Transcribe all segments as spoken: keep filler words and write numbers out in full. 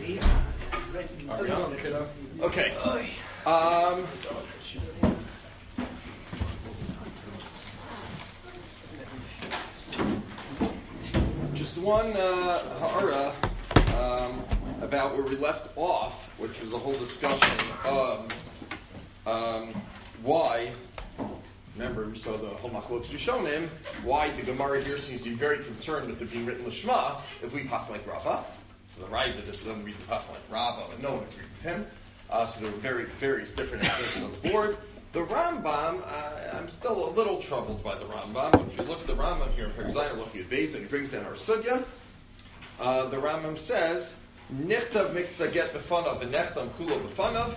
Okay. Um, just one uh, ha'ara um, about where we left off, which was a whole discussion of um, why. Remember, we saw the whole machlokes Rishonim. Why the Gemara here seems to be very concerned with it being written l'shma if we pass like Rava. So the right that this was the reason to pass like Rava, and no one agreed with him. Uh, so there were very various different explanations on the board. The Rambam, uh, I'm still a little troubled by the Rambam. But if you look at the Rambam here in Perikzayin, looking at Beis, and he brings down our sugya, uh, the Rambam says, "Nichtav miksaget b'fanav and nechtam kulo b'fanav."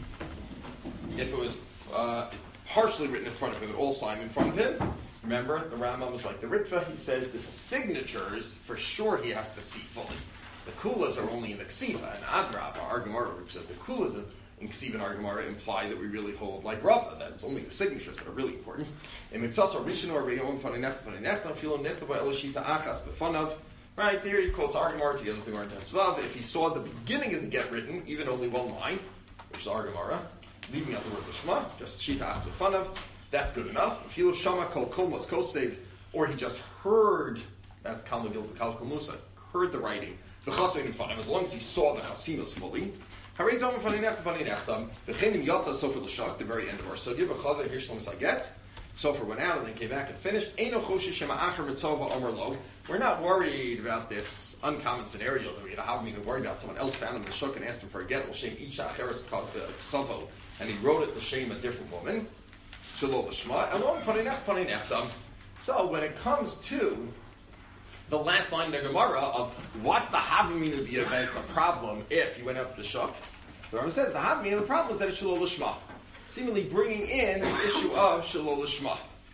If it was uh, partially written in front of him, all signed in front of him. Remember, the Rambam was like the Ritva. He says the signatures, for sure, he has to see fully. The kulas are only in the ksiva, and Adrab, our Gemara, which says the kulas in ksiva and our Gemara imply that we really hold like Rava, that it's only the signatures that are really important. In Mitzvah Rishon or Reyom Fanei Nechta Fanei Nechta Filo Nechta Eloshita Achas Befanav. Right there, he quotes our Gemara together with the Gemara in Tesvav. If he saw the beginning of the get written, even only one line, which is our Gemara, leaving out the word Lishma, just Shita Achas Befanav, that's good enough. If he was Shama Kol Komos Kosev, or he just heard, that's Kal Megil to Kal Musa, heard the writing. The chasvein in front of him, as long as he saw the chasinos fully. Harei zom funny nechtam, funny nechtam. The chenim yata sofer l'shak, the very end of our sugya. But chazay hirshlam saget. Sofer went out and then came back and finished. Eino choshe shema acher mitzova omer log. We're not worried about this uncommon scenario that we had a having to worry about. Someone else found him in the shuk and asked him for a get. L'shem isha acheres ksovo, and he wrote it l'shem a different woman. Shalom l'shma. Elom funny nechtam, funny nechtam. So when it comes to the last line in the Gemara of what's the Havamina be that it's a problem if you went out to the Shuk, the Rambam says the Havamina, the problem is that it's Shalol Lishma. Seemingly bringing in the issue of Shalol Lishma.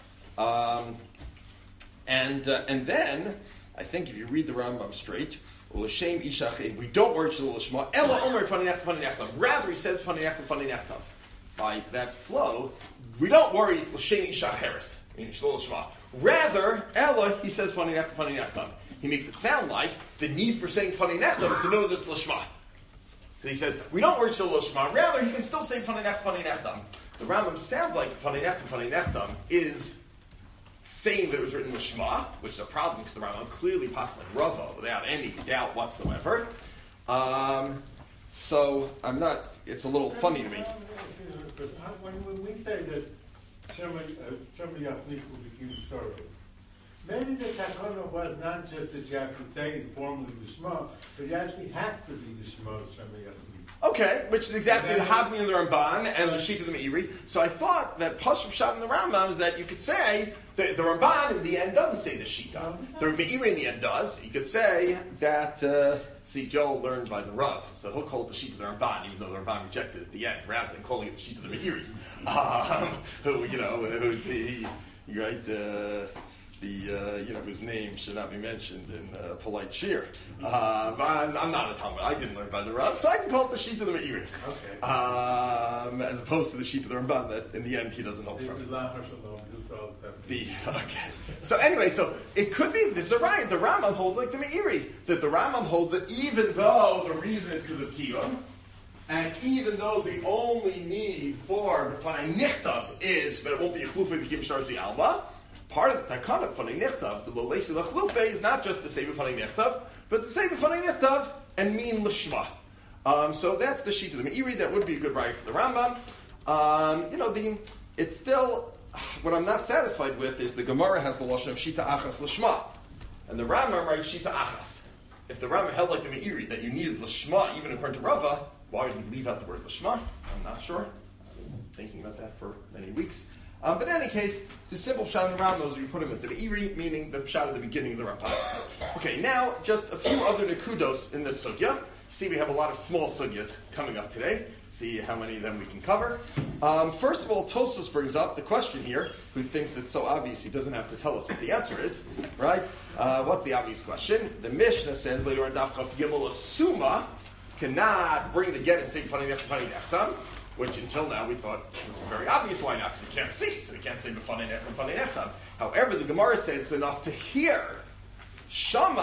Um, and, uh, and then, I think if you read the Rambam straight, L'Shem Ishach, we don't worry Shalol Lishma, Ella Omer Fanei Nechtam, Fanei Nechtam. Rather, he says Fanei Nechtam, Fanei Nechtam. By that flow, we don't worry it's L'Shem Ishach Heres, meaning Shalol Lishma. Rather, Ella, he says funny nechtam, funny nechtam. He makes it sound like the need for saying funny nechtam is to know that it's lishma. So he says, we don't worry till lishma. Rather, he can still say funny nechtam, funny nechtam. The Rambam sounds like funny nechtam, funny nechtam is saying that it was written lishma, which is a problem because the Rambam clearly passed like Rava without any doubt whatsoever. Um, so I'm not. It's a little funny to me. When we say that Shema Yachliku became Torah, maybe the takana was not just that you have to say formally the Shema, but it actually has to be the Shema Shema Yachliku. Okay, which is exactly the Havmi and the Ramban and the Shita of the Meiri. So I thought that Pashut Pshat in the Rambam is that you could say that the Ramban in the end doesn't say the Shita. The Meiri in the end does. You could say that, uh, see, Joel learned by the Rav, so he'll call it the Shita of the Ramban, even though the Ramban rejected it at the end, rather than calling it the Shita of the Meiri. Um, who, you know, who, he, right, uh, the, uh, you know, whose name should not be mentioned in uh, polite cheer. Uh, but I'm, I'm not a Talmud. I didn't learn by the Rav, so I can call it the Shita of the Meiri. Okay. Um, as opposed to the Shita of the Ramban that, in the end, he doesn't hold from. The, okay. So anyway, so it could be, this is right, the Rambam holds like the Meiri, that the Rambam holds that even though the reason is because of Kiyum, and even though the only need for the Fanei Nichtav is that it won't be a Chlufe B'kim Shtar the Alma, part of the Takana Fanei Nichtav, the Lolesi L'Chlufe, is not just to say B'Fanei Nichtav, but to say B'Fanei Nichtav and mean L'Shma. Um, so that's the sheet of the Meiri. That would be a good right for the Rambam. Um, you know, the it's still, what I'm not satisfied with is the Gemara has the Lashon of Shita Achas L'Shma, and the Rambam writes Shita Achas. If the Rambam held like the Meiri, that you needed L'Shma even according to Rava, why would he leave out the word Lishma? I'm not sure. I've been thinking about that for many weeks. Um, but in any case, the simple pshat in the Rambam is you put him into the Meiri, meaning the pshat at the beginning of the Rambam. Okay, now just a few other nekudos in this sugya. See, we have a lot of small sugyas coming up today. See how many of them we can cover. Um, first of all, Tosfos brings up the question here, who thinks it's so obvious he doesn't have to tell us what the answer is, right? Uh, what's the obvious question? The Mishnah says later on Daf Chaf Gimel Asuma cannot bring the get and say B'fanei Nechtam, B'fanei Nechtam, which until now we thought was very obvious. Why not? Because he can't see, so he can't say B'fanei Nechtam, B'fanei Nechtam. However, the Gemara says it's enough to hear. Shama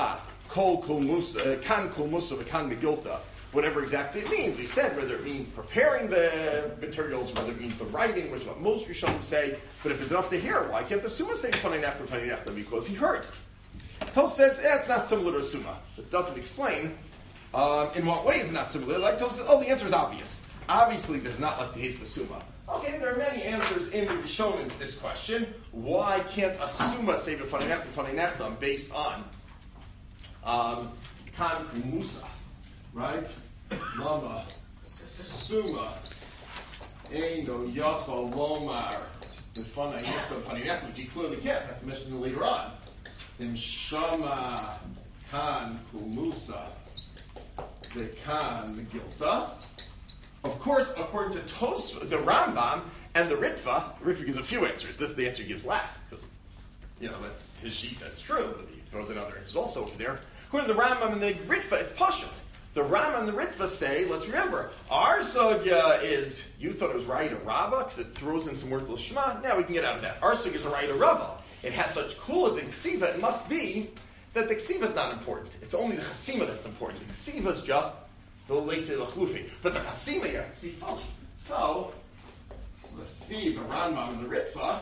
kol kol musa, kan kol musa, kan megilta, whatever exactly it means. We said whether it means preparing the materials, whether it means the writing, which is what most Rishonim say. But if it's enough to hear, why can't the Summa say funny nefta, funny nefta? Because he heard. Tos says, eh, it's not similar to a Summa. It doesn't explain um, in what way is it not similar. Like Tos says, oh, the answer is obvious. Obviously, there's not like the case with Summa. Okay, there are many answers in the Rishonim to this question. Why can't a Summa say the funny nefta, funny nefta based on um, kan kumusa, right? Lama Summa Eno Yafa Lomar the funny nefta, funny nefta, which he clearly can't. That's mentioned later on. Then Shama kan kumusa the kan megilta. Of course, according to Tos, the Rambam and the Ritva, the Ritva gives a few answers. This is the answer he gives last, because, you know, that's his sheet, that's true, but he throws in other answers also over there. According to the Rambam and the Ritva, it's Pashut. The Rambam and the Ritva say, let's remember, our Sugya is, you thought it was right or Rava, because it throws in some worthless Shema, now we can get out of that. Our Sugya is a right or Rava. It has such kulas in Ksiva, it must be that the Ksiva is not important. It's only the Chasima that's important. The Ksiva is just the Leisei Lachlufi. But the Chasima you have to see fully. So, the Fi, the Rambam, and the Ritva,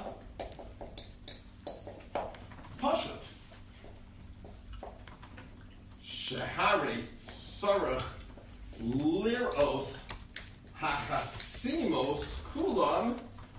Pashut. Shehare Sarach Liros Hachasimos Kulam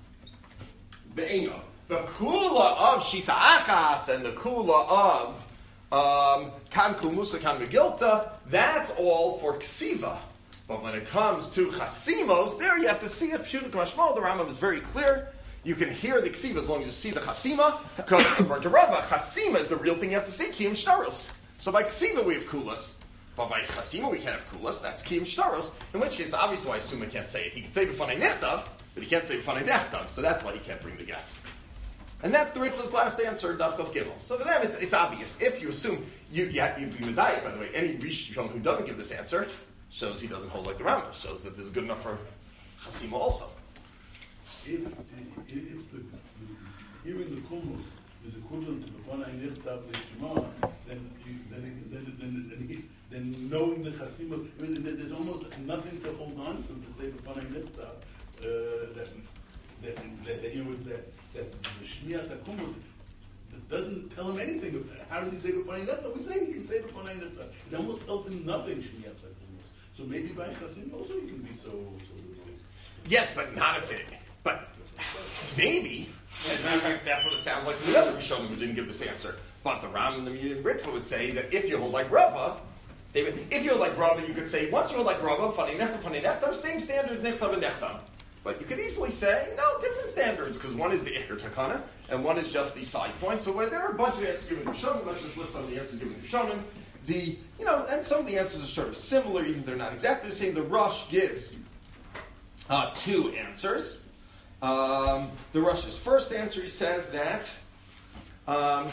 Be'eno. The Kula of Shita Achas and the Kula of Um, kan kumusa, kan megilta, that's all for ksiva. But when it comes to chasimos, there you have to see it. Pshuta k'mashmal, the Rambam is very clear. You can hear the ksiva as long as you see the chasima, because according to Rava, chasima is the real thing you have to see, kiyum shtaros. So by ksiva we have kulas, but by chasima we can't have kulas, that's kiyum shtaros, in which case, obviously why Suma can't say it. He can say b'fanei nechtav, but he can't say b'fanei nechtav, so that's why he can't bring the get. And that's the Ritva's last answer, Daf Chav Gimel. So for them, it's, it's obvious. If you assume, you, you have, you'd be Medayik, by the way, any Rishon who doesn't give this answer shows he doesn't hold like the Rambam, shows that this is good enough for Chasima also. If, if, if the, hearing the Kumus is equivalent to the Fanai Nirtab Leshima, then, you, then, then, then, then, then knowing the Chasima, I mean, there's almost nothing to hold on to to say the Fanai Nirtab, uh, that, that, that, that, you know, is that, that the Shmias HaKumus doesn't tell him anything. How does he say B'fanei nefta? We say he can say B'fanei nefta. It almost tells him nothing, Shmias HaKumus. So maybe by Chasim also he can be so... so yes, but not if it... But maybe, as a matter of fact, that's what it sounds like from the other Rishonim who didn't give this answer. But the Ram and the Ritva would say that if you hold like Rava, they would, if you hold like Rava, you could say, once you hold like Rava, B'fanei nefta, B'fanei nefta, same standards, nefta and nefta. But you could easily say, no, different standards, because one is the Iker Takana, and one is just the side point. So where there are a bunch of answers given to Rishonim, let's just list some of the answers given to Rishonim. The, you know, and some of the answers are sort of similar, even if they're not exactly the same. The Rush gives uh, two answers. Um, the Rush's first answer, he says that um,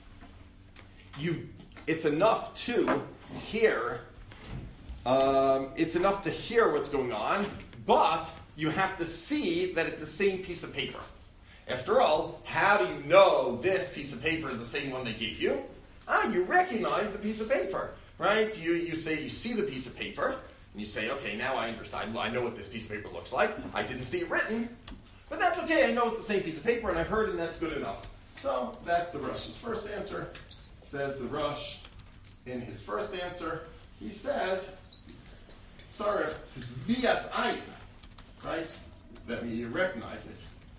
you, it's enough to hear, um, it's enough to hear what's going on, but you have to see that it's the same piece of paper. After all, how do you know this piece of paper is the same one they gave you? Ah, you recognize the piece of paper, right? You, you say you see the piece of paper, and you say, okay, now I understand. I know what this piece of paper looks like. I didn't see it written, but that's okay. I know it's the same piece of paper, and I heard it, and that's good enough. So that's the Rush's first answer. Says the Rush in his first answer. He says, sorry, vias ayin. Right? That means you recognize it.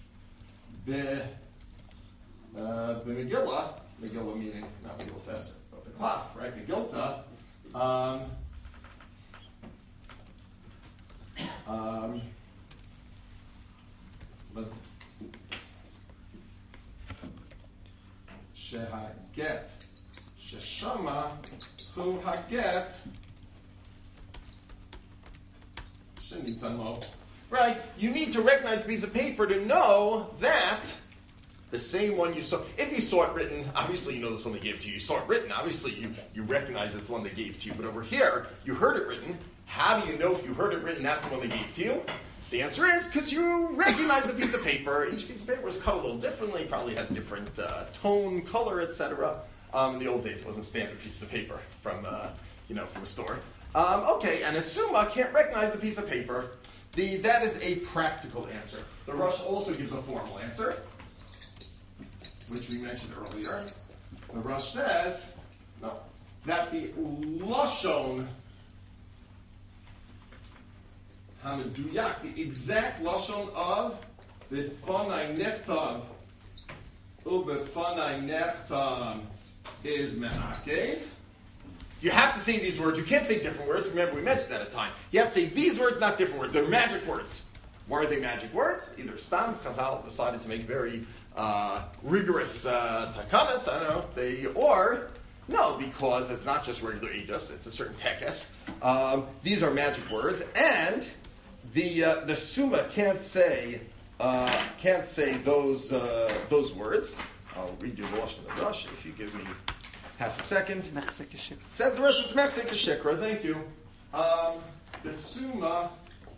The, uh, the Megillah, Megillah meaning, not Megillah Sester, but the Klaf, right? Megillah, um, um, but, Shehaget, Sheshama, Hu Haget, Shenitanmo. Right? You need to recognize the piece of paper to know that the same one you saw. If you saw it written, obviously you know this one they gave to you. You saw it written, obviously you, you recognize it's the one they gave to you. But over here, you heard it written. How do you know if you heard it written that's the one they gave to you? The answer is because you recognize the piece of paper. Each piece of paper was cut a little differently, probably had different uh, tone, color, et cetera. Um, in the old days, it wasn't standard pieces of paper from, uh, you know, from a store. Um, okay, and if Summa can't recognize the piece of paper, the, that is a practical answer. The Rush also gives a formal answer, which we mentioned earlier. The Rush says, no, that the Lashon Hamaduyak, the exact Lashon of B'fanai Nechtav, U'B'fanai Nechtam is Me'akev. You have to say these words. You can't say different words. Remember, we mentioned that at a time. You have to say these words, not different words. They're magic words. Why are they magic words? Either Stam, Chazal decided to make very uh, rigorous uh, takanas, I don't know, they, or no, because it's not just regular Eidos, it's a certain tekes. Um, these are magic words, and the uh, the Summa can't say uh, can't say those uh, those words. I'll read you the Lashon of the Rush if you give me half a second. Says the Rush, it's Mechsek Shikra, thank you. Um, the Summa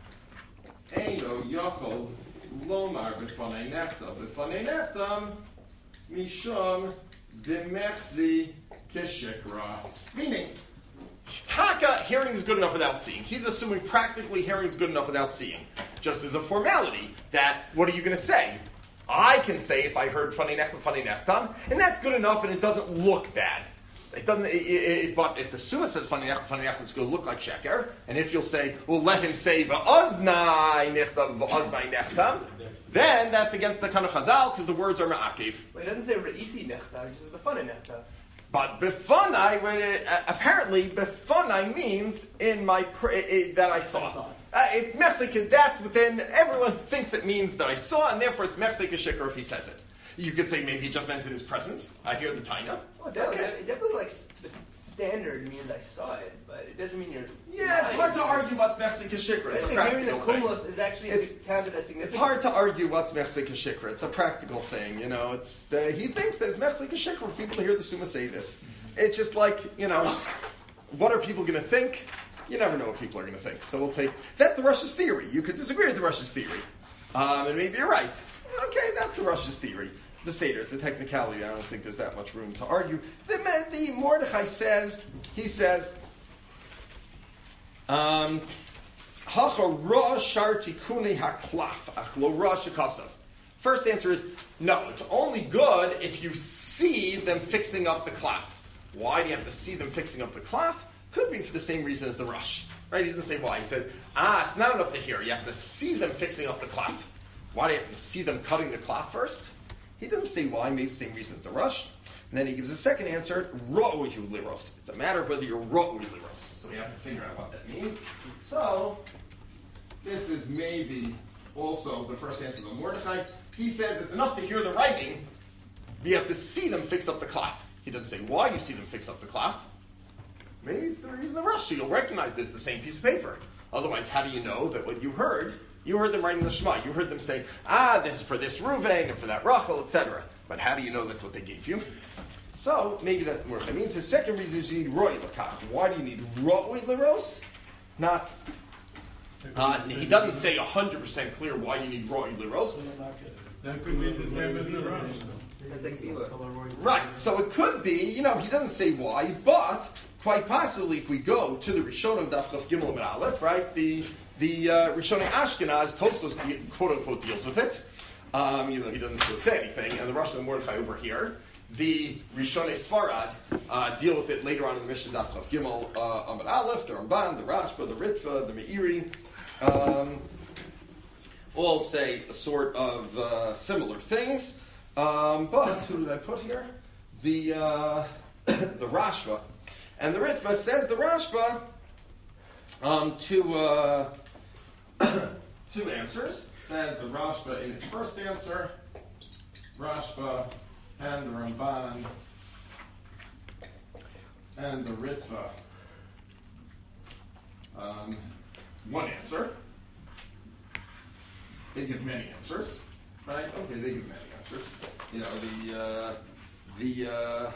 Eino Yochol Lomar B'fanei Nechtam. B'fanei Nechtam Mishum Demechzi Kishikra. Meaning, Taka, hearing is good enough without seeing. He's assuming practically hearing is good enough without seeing. Just as a formality, that, what are you going to say? I can say if I heard Fanei Nechtam, Fanei Nechtam, and that's good enough and it doesn't look bad. It doesn't, it, it, but if the Summa says Fanei Nechtam, Fanei Nechtam, it's going to look like Sheker, and if you'll say, well, let him say V'oznai Nechtam, V'oznai Nechtam, then that's against the Kanu Chazal, because the words are Ma'akiv. Well, it doesn't say Re'iti Nechtam, it just says B'fanei Nechtam. But B'fanai, uh, apparently B'fanai means in my pr- uh, that I saw. Uh, it's Mexican, that's within, everyone thinks it means that I saw, and therefore it's Mexican Shikr if he says it. You could say maybe he just meant in his presence. I hear the Taina. Well, definitely, Okay. it definitely like the standard means I saw it, but it doesn't mean you're. Yeah, it's hard to argue what's Mexican Shikr. It's a Especially practical hearing the thing. Kumlos is actually It's- counted as significant. It's hard to argue what's Mexican Shikr. It's a practical thing, you know. It's uh, he thinks there's Mexican Shikr for people to hear the Summa say this. It's just like, you know, what are people going to think? You never know what people are going to think. So we'll take that's the Russia's theory. You could disagree with the Russia's theory, um, and maybe you're right. Okay, that's the Russia's theory. The Seder, it's a technicality. I don't think there's that much room to argue. The, the Mordechai says, he says, um, first answer is, no, it's only good if you see them fixing up the cloth. Why do you have to see them fixing up the cloth? Could be for the same reason as the Rush. Right? He doesn't say why. He says, ah, it's not enough to hear. You have to see them fixing up the cloth. Why do you have to see them cutting the cloth first? He doesn't say why, maybe the same reason as the Rush. And then he gives a second answer, ro'uhu liros. It's a matter of whether you're ro'uhu liros. So we have to figure out what that means. So, this is maybe also the first answer of Mordechai. He says it's enough to hear the writing, but you have to see them fix up the cloth. He doesn't say why you see them fix up the cloth. Maybe it's the reason the Rush, so you'll recognize that it's the same piece of paper. Otherwise, how do you know that what you heard, you heard them writing the Shema. You heard them say, ah, this is for this Ruvain and for that Rachel, et cetera. But how do you know that's what they gave you? So, maybe that's more. That means the second reason is you need Roy Lakach. Why do you need Roy Leros? Not, uh, he doesn't say one hundred percent clear why you need Roy Leros. That could be the same as the Rush. That's like Bila. Right, so it could be, you know, he doesn't say why, but quite possibly if we go to the Rishonim Daf Chaf Gimel and Aleph, right, the the uh, Rishonim Ashkenaz, Tosfos quote-unquote deals with it, um, you know, he doesn't really say anything, and the Rosh and Mordechai over here, the Rishonim Sfarad uh, deal with it later on in the Mishnah Daf Chaf Gimel uh, Amud Aleph, the Ramban, the Rashba, the Ritva, the Meiri, um, all say a sort of uh, similar things. Um, but who did I put here? The uh, the Rashba, and the Ritva says the Rashba um, two uh, two answers. Says the Rashba in his first answer, Rashba and the Ramban and the Ritva. Um, one answer. They give many answers, right? Okay, they give many answers. You know, the, uh, the, uh,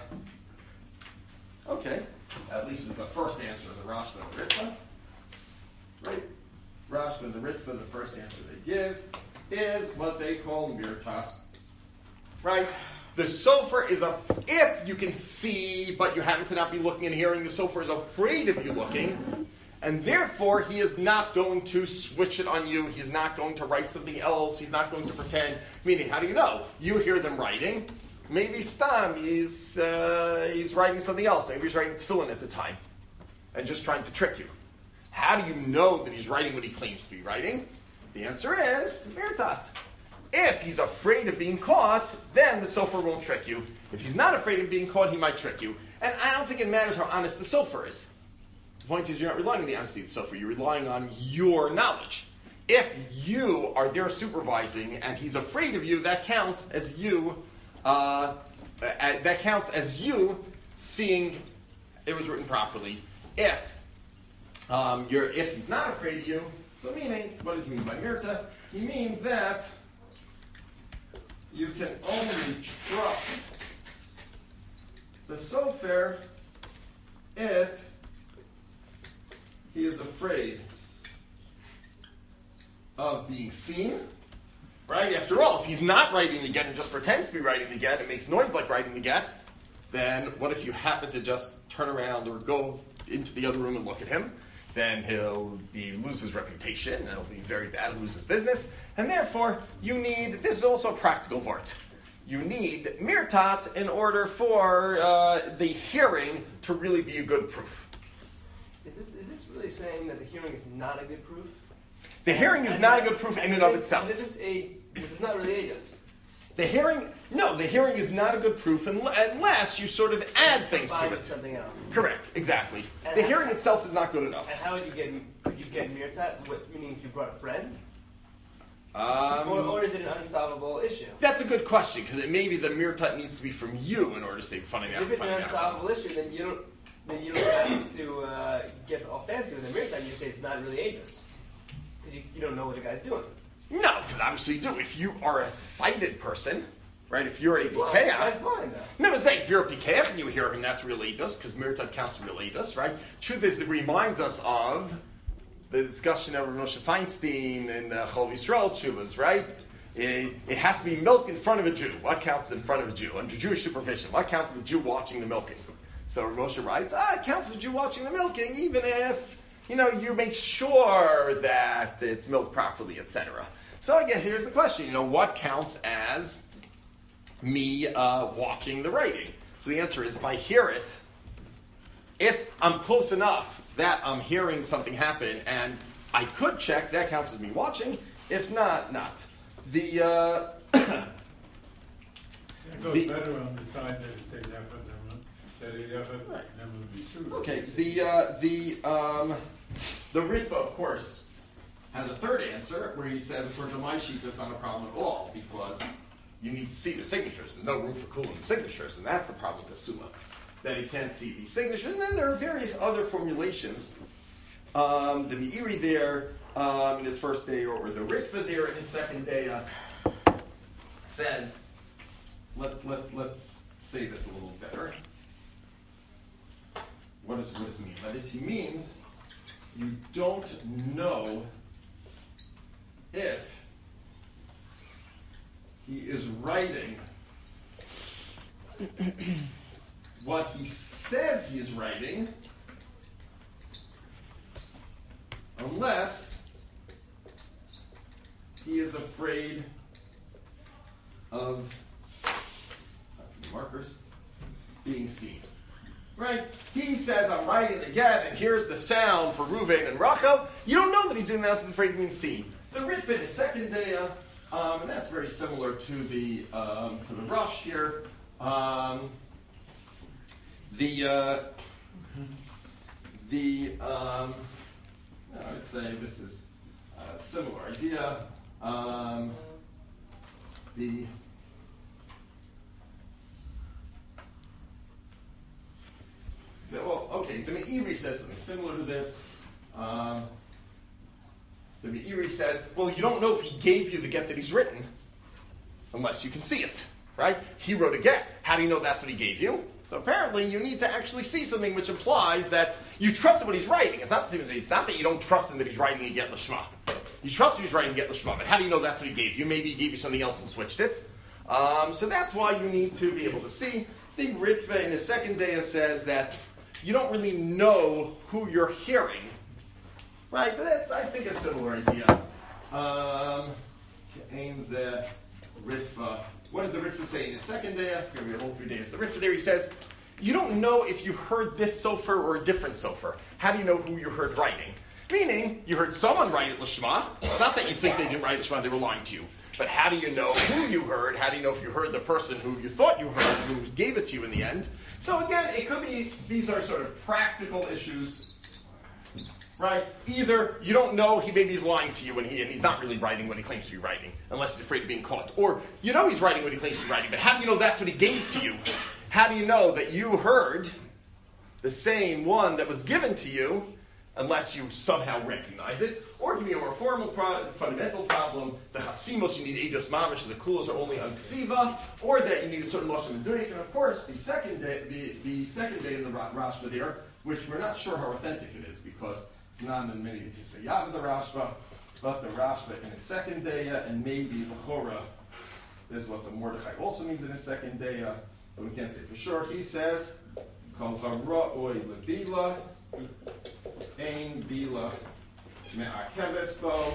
okay, at least is the first answer, the Rashba and the Ritva. Right? Rashba and the Ritva, the first answer they give is what they call Mirta. Right? The sofer is a, if you can see, but you happen to not be looking and hearing, the sofer is afraid of you looking, and therefore he is not going to switch it on you. He's not going to write something else. He's not going to pretend. Meaning, how do you know? You hear them writing. Maybe Stam, he's, uh, he's writing something else. Maybe he's writing tefillin at the time and just trying to trick you. How do you know that he's writing what he claims to be writing? The answer is Mirtat. If he's afraid of being caught, then the sofer won't trick you. If he's not afraid of being caught, he might trick you. And I don't think it matters how honest the sofer is. The point is, you're not relying on the honesty of the sofer. You're relying on your knowledge. If you are there supervising and he's afraid of you, that counts as you. Uh, uh, that counts as you seeing it was written properly. If um, you're, if he's not afraid of you, so meaning, what does he mean by mirta? He means that you can only trust the sofer if he is afraid of being seen. Right? After all, if he's not writing the get and just pretends to be writing the get, it makes noise like writing the get, then what if you happen to just turn around or go into the other room and look at him? Then he'll be, lose his reputation, and it'll be very bad, lose his business, and therefore you need, this is also a practical vart, you need mirtat in order for uh, the hearing to really be a good proof. Is this is this really saying that the hearing is not a good proof? The hearing is not a good proof in and of itself. This is a this is not really aegis. The hearing, no, the hearing is not a good proof unless you sort of add things to Combined it. with something else. Correct, exactly. And The how- hearing itself is not good enough. And how would you get could you get mirtat? What meaning if you brought a friend? Um, Or, or is it an unsolvable issue? that's a good question, because maybe the mirtat needs to be from you in order to save fun of If it's an unsolvable issue, then you don't then you don't have to uh, get all fancy with the mirtat. You say it's not really aegis because you, you don't know what the guy's doing. No, because obviously you do. If you are a sighted person, right, if you're a Well, the guy's P K F, blind though. no, but say, if you're a P K F and you hear him, that's relatus, because mirtat counts as relatus, right? Truth is, it reminds us of the discussion of Moshe Feinstein and uh, Chol Yisrael Chuvas, right? It, it has to be milk in front of a Jew. What counts in front of a Jew? Under Jewish supervision. What counts as the Jew watching the milking? So Moshe writes, ah, it counts as a Jew watching the milking, even if, you know, you make sure that it's milked properly, et cetera. So again, here's the question, you know, what counts as me uh, watching the writing? So the answer is, if I hear it, if I'm close enough that I'm hearing something happen and I could check, that counts as me watching. If not, not. The, uh, It goes The- better on the side that it says Yafat Neman, that it Yafat Right. Neman Bishur. okay, the, uh, the, um, the Ritva, of course, has a third answer where he says, according to my sheet, that's not a problem at all because you need to see the signatures. There's no room for cooling the signatures, and that's the problem with the Summa, that he can't see the signatures. And then there are various other formulations. Um, the Meiri there um, in his first day, or, or the Ritva there in his second day, uh, says, let, let, let's say this a little better. What does, what does he mean? That is, he means you don't know if he is writing what he says he is writing unless he is afraid of markers being seen. Right? He says, I'm writing the get, and here's the sound for Ruvain and Rachel. You don't know that he's doing that, so he's afraid of being seen. The Ritva is second day, um, and that's very similar to the um, to the Rush here. Um, the uh, the um, I would say this is a similar idea. Um, the Well, okay, the Meiri says something similar to this. Um, the Meiri says, well, you don't know if he gave you the get that he's written unless you can see it, right? He wrote a get. How do you know that's what he gave you? So apparently you need to actually see something which implies that you trust in what he's writing. It's not, it's not that you don't trust him that he's writing a get l'shma. You trust him he's writing a get l'shma, but how do you know that's what he gave you? Maybe he gave you something else and switched it. Um, so that's why you need to be able to see. The Ritva in the second daya says that you don't really know who you're hearing, right? But that's, I think, a similar idea. Um, Ritva. What does the Ritva say in the second daya? Here we have all three days. The Ritva there, he says, you don't know if you heard this sofer or a different sofer. How do you know who you heard writing? Meaning, you heard someone write it Lishma. It's not that you think they didn't write it Lishma, they were lying to you. But how do you know who you heard? How do you know if you heard the person who you thought you heard, who gave it to you in the end? So again, it could be, these are sort of practical issues, right? Either you don't know he maybe he's lying to you and, he, and he's not really writing what he claims to be writing, unless he's afraid of being caught. Or you know he's writing what he claims to be writing, but how do you know that's what he gave to you? How do you know that you heard the same one that was given to you, unless you somehow recognize it? Or it can be a more formal, pro- fundamental problem. The chasimos, you need eidos mamish, the kulos are only on ksiva, or that you need a certain lashon meduik. And of course, the second day, the, the second day in the Rashba there, which we're not sure how authentic it is, because it's not in many of the Kisvayav of the Rashba, but the Rashba in the second day, and maybe the Chora is what the Mordechai also means in the second day, but we can't say for sure. He says, Kol hara'oi lebila, ein bila me'akeves bo,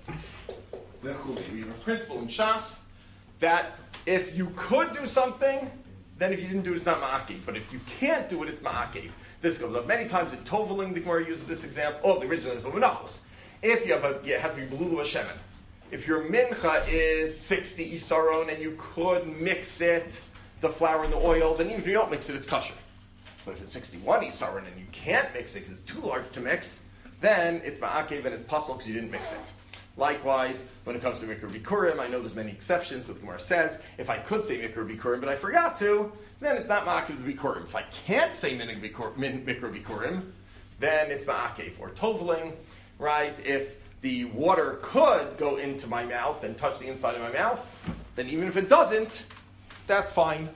v'chuli. We have a principle in Shas that if you could do something, then if you didn't do it, it's not ma'akev. But if you can't do it, it's ma'akev. This goes up many times in Toveling. The Gemara uses this example. Oh, the original is B'menachos. If you have a, yeah, it has to be Belulu Hashemen. If your mincha is sixty isaron and you could mix it, the flour and the oil, then even if you don't mix it, it's kosher. But if it's sixty-one isaron and you can't mix it because it's too large to mix, then it's ma'akev and it's puzzle because you didn't mix it. Likewise, when it comes to Mikra Bikurim, I know there's many exceptions, but the Gemara says, if I could say Mikra Bikurim, but I forgot to, then it's not ma'akev Bikurim. If I can't say Mikra Bikurim, then it's ma'akev, or toveling, right? If the water could go into my mouth and touch the inside of my mouth, then even if it doesn't, that's fine,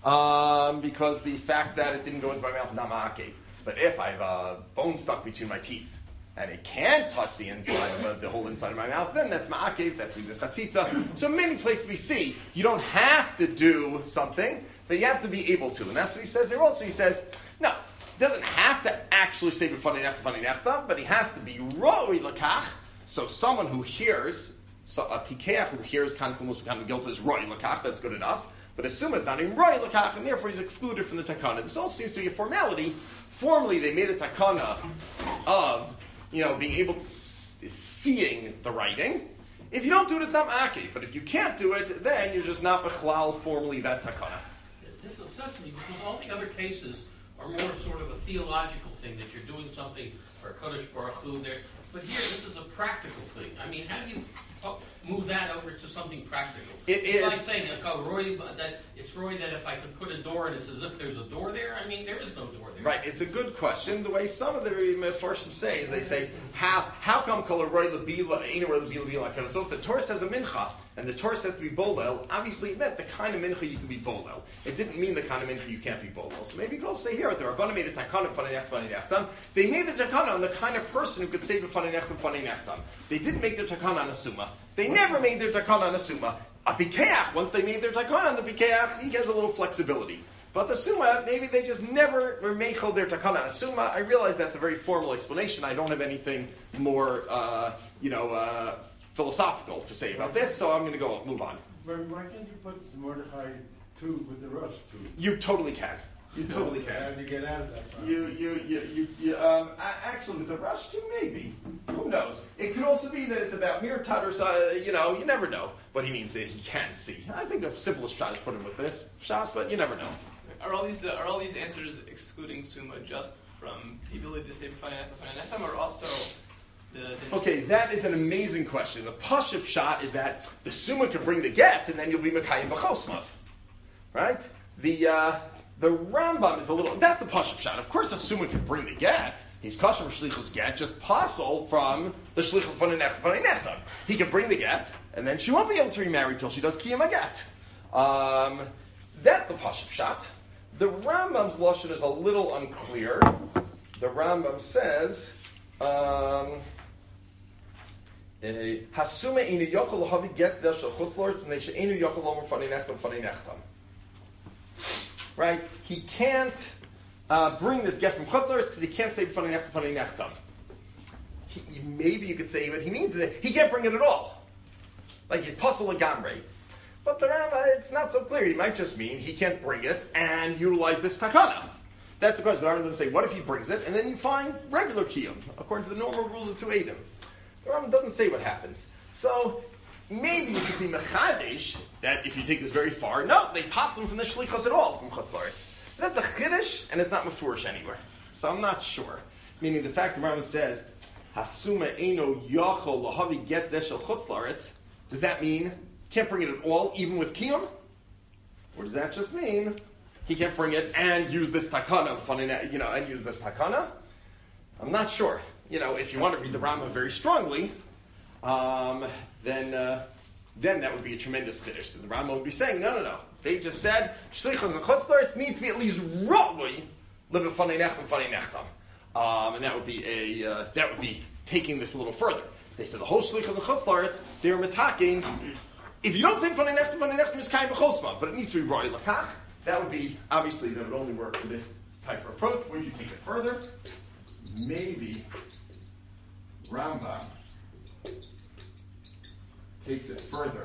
um, because the fact that it didn't go into my mouth is not ma'akev. But if I have a bone stuck between my teeth, and it can't touch the inside of uh, the whole inside of my mouth, then that's ma'akev, that's chatzitza. So many places we see, you don't have to do something, but you have to be able to. And that's what he says here also. He says, no, he doesn't have to actually say b'fanei nefta, b'fanei nefta, but he has to be ro'i lakach. So someone who hears, so a pikeach who hears kan kumus kan gilta is ro'i lakach, that's good enough. But assume it's not in ro'i lakach, and therefore he's excluded from the takana. This all seems to be a formality. Formally, they made a takana of, you know, being able to s- seeing the writing. If you don't do it, it's not ma'akev. But if you can't do it, then you're just not b'chlal formally that takana. This upsets me because all the other cases are more sort of a theological thing, that you're doing something for Kodesh Baruch Hu there. But here, this is a practical thing. I mean, how do you oh, move that over to something practical? It it's is like saying like, oh, Roy, that it's Roy that if I could put a door and it's as if there's a door there. I mean, there is no door there. Right. It's a good question. The way some of the Mefarshim say is they say, how how come kol Roy lebila ain't Roy lebila bila? So if the Torah says a mincha and the Torah says to be bolel, obviously it meant the kind of mincha you can be bolel. It didn't mean the kind of mincha you can't be bolel. So maybe you could also say here, the Rabbana made a takana b'fanei nechtam b'fanei nechtam. They made the takana on the kind of person who could say b'fanei nechtam b'fanei nechtam. They didn't make their takana on a summa. They never made their takana on a summa. A pikeach, once they made their takana on the pikeach, he gives a little flexibility. But the summa, maybe they just never were meichel their takana on a summa. I realize that's a very formal explanation. I don't have anything more, uh, you know, uh, philosophical to say about this, so I'm going to go move on. But why can't you put Mordechai two with the Rush two? You totally can. You totally can. How do you get out of that problem? You, you, you, you, you um, a- actually, with the rush too, maybe. Who knows? It could also be that it's about mere tutters, uh, you know, you never know what he means that he can see. I think the simplest shot is put him with this shot, but you never know. Are all these are all these answers excluding summa just from the ability to say b'fanei neftam b'fanei neftam, or also the, the Okay, that is an amazing question. The pashut shot is that the summa could bring the get, and then you'll be mekayim b'chosmav, right? The uh, the Rambam is a little. That's the pashut shot. Of course, the summa can bring the get. He's kosher for shlichus get, just passel from the shlichus b'fanei neftam b'fanei neftam. He can bring the get, and then she won't be able to remarry till she does kiyum get. Um, that's the pashut shot. The Rambam's lashon is a little unclear. The Rambam says, um, Hasuma inu yochel lahavi get zeh shel chutzlords and they she'enu yochel lomer fanei nechtam fanei nechtam. Right? He can't uh, bring this get from chutzlords because he can't say fanei nechtam fanei nechtam. He, maybe you could say, but he means that he can't bring it at all. Like he's puzzle gamre. But the Rama, it's not so clear. He might just mean he can't bring it and utilize this takana. That's the question. The Rama doesn't say, what if he brings it and then you find regular kiyum, according to the normal rules of two Eidim. The Rama doesn't say what happens. So maybe it could be mechadesh that if you take this very far, no, they pass them from the shlichos at all, from chutzlaretz. That's a chiddush and it's not mefurish anywhere. So I'm not sure. Meaning the fact the Rama says, Hasuma eino yachol lahavi get zeshel chutzlaretz, does that mean can't bring it at all, even with kiyum? Or does that just mean he can't bring it and use this takana, you know, and use this takana? I'm not sure. You know, if you want to read the Rama very strongly, um, then uh, then that would be a tremendous chiddush. The Rama would be saying, no, no, no. They just said shlichus and chutzlaretz needs to be at least rotly live fanei nechtam fanei nechtam. Um, and that would be a uh, that would be taking this a little further. They said the whole shlichus and chutzlaretz they were metaking. If you don't say fanei nechtam fanei nechtam is kain b'chosma, but it needs to be roi lakach. That would be obviously that would only work for this type of approach. Where you take it further, maybe Rambam takes it further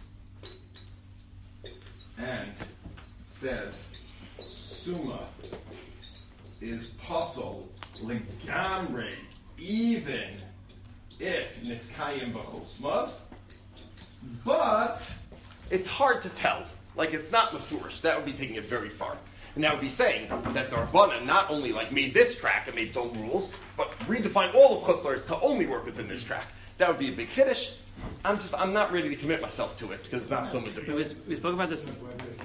and says Summa is puzzle legamre even if niskayim b'chosmav, but it's hard to tell. Like it's not mefurish. That would be taking it very far. And that would be saying that the Rabbanan not only like made this track and made its own rules, but redefined all of chutzlaretz to only work within this track. That would be a big kiddush. I'm just I'm not ready to commit myself to it because it's not so much. We, was, we spoke about this.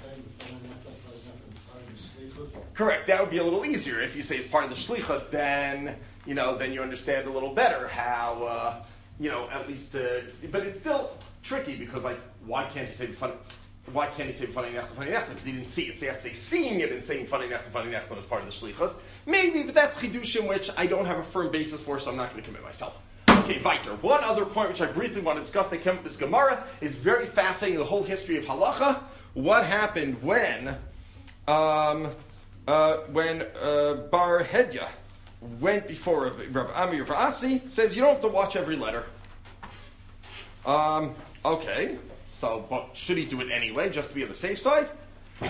Correct. That would be a little easier if you say it's part of the shlichus. Then you know, then you understand a little better how uh, you know at least. Uh, but it's still tricky because like why can't you say fun? Why can't he say fanei nechtam fanei nechtam? Because he didn't see it. So you have to say seeing it and saying fanei nechtam fanei nechtam as part of the shlichus. Maybe, but that's chidushim which I don't have a firm basis for, so I'm not going to commit myself. Okay, weiter. One other point which I briefly want to discuss. They came up with this Gemara. It's very fascinating. The whole history of halacha. What happened when, um, uh, when uh, Bar Hedya went before Rav Ami Rav Asi? Says you don't have to watch every letter. Um, okay. So, but should he do it anyway, just to be on the safe side? No,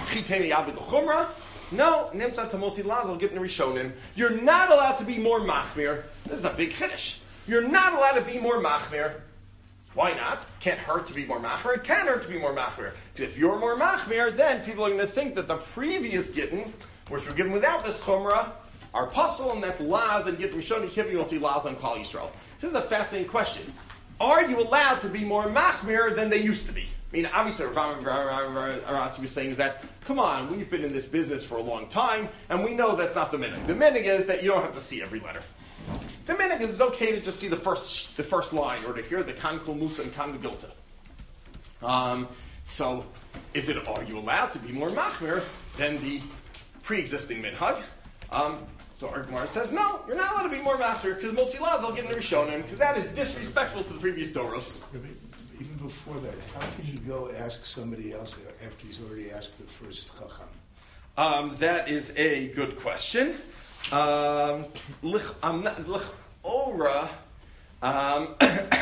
nimtzat tamotzi lazal gittin rishonim. You're not allowed to be more machmir. This is a big chiddush. You're not allowed to be more machmir. Why not? Can't hurt to be more machmir. It can hurt to be more machmir. If you're more machmir, then people are going to think that the previous gittin, which were given without this chumrah, are puzzle, and that's laz and gittin rishonim kibbutz you'll see laz on Klal Yisrael. This is a fascinating question. Are you allowed to be more machmir than they used to be? I mean, obviously, Rav Arasi was saying is that, come on, we've been in this business for a long time, and we know that's not the minhag. The minhag is that you don't have to see every letter. The minhag is it's okay to just see the first the first line, or to hear the kan kol musa and kan gilta. Um, so, is it, are you allowed to be more machmir than the pre-existing minhag? Um, So our Gemara says, no, you're not allowed to be more master because Motzi Laz will get in the Rishonim because that is disrespectful to the previous Doros. Even before that, how can you go ask somebody else after he's already asked the first Chacham? Um, that is a good question. Um, lich, I'm not, lich ora, um,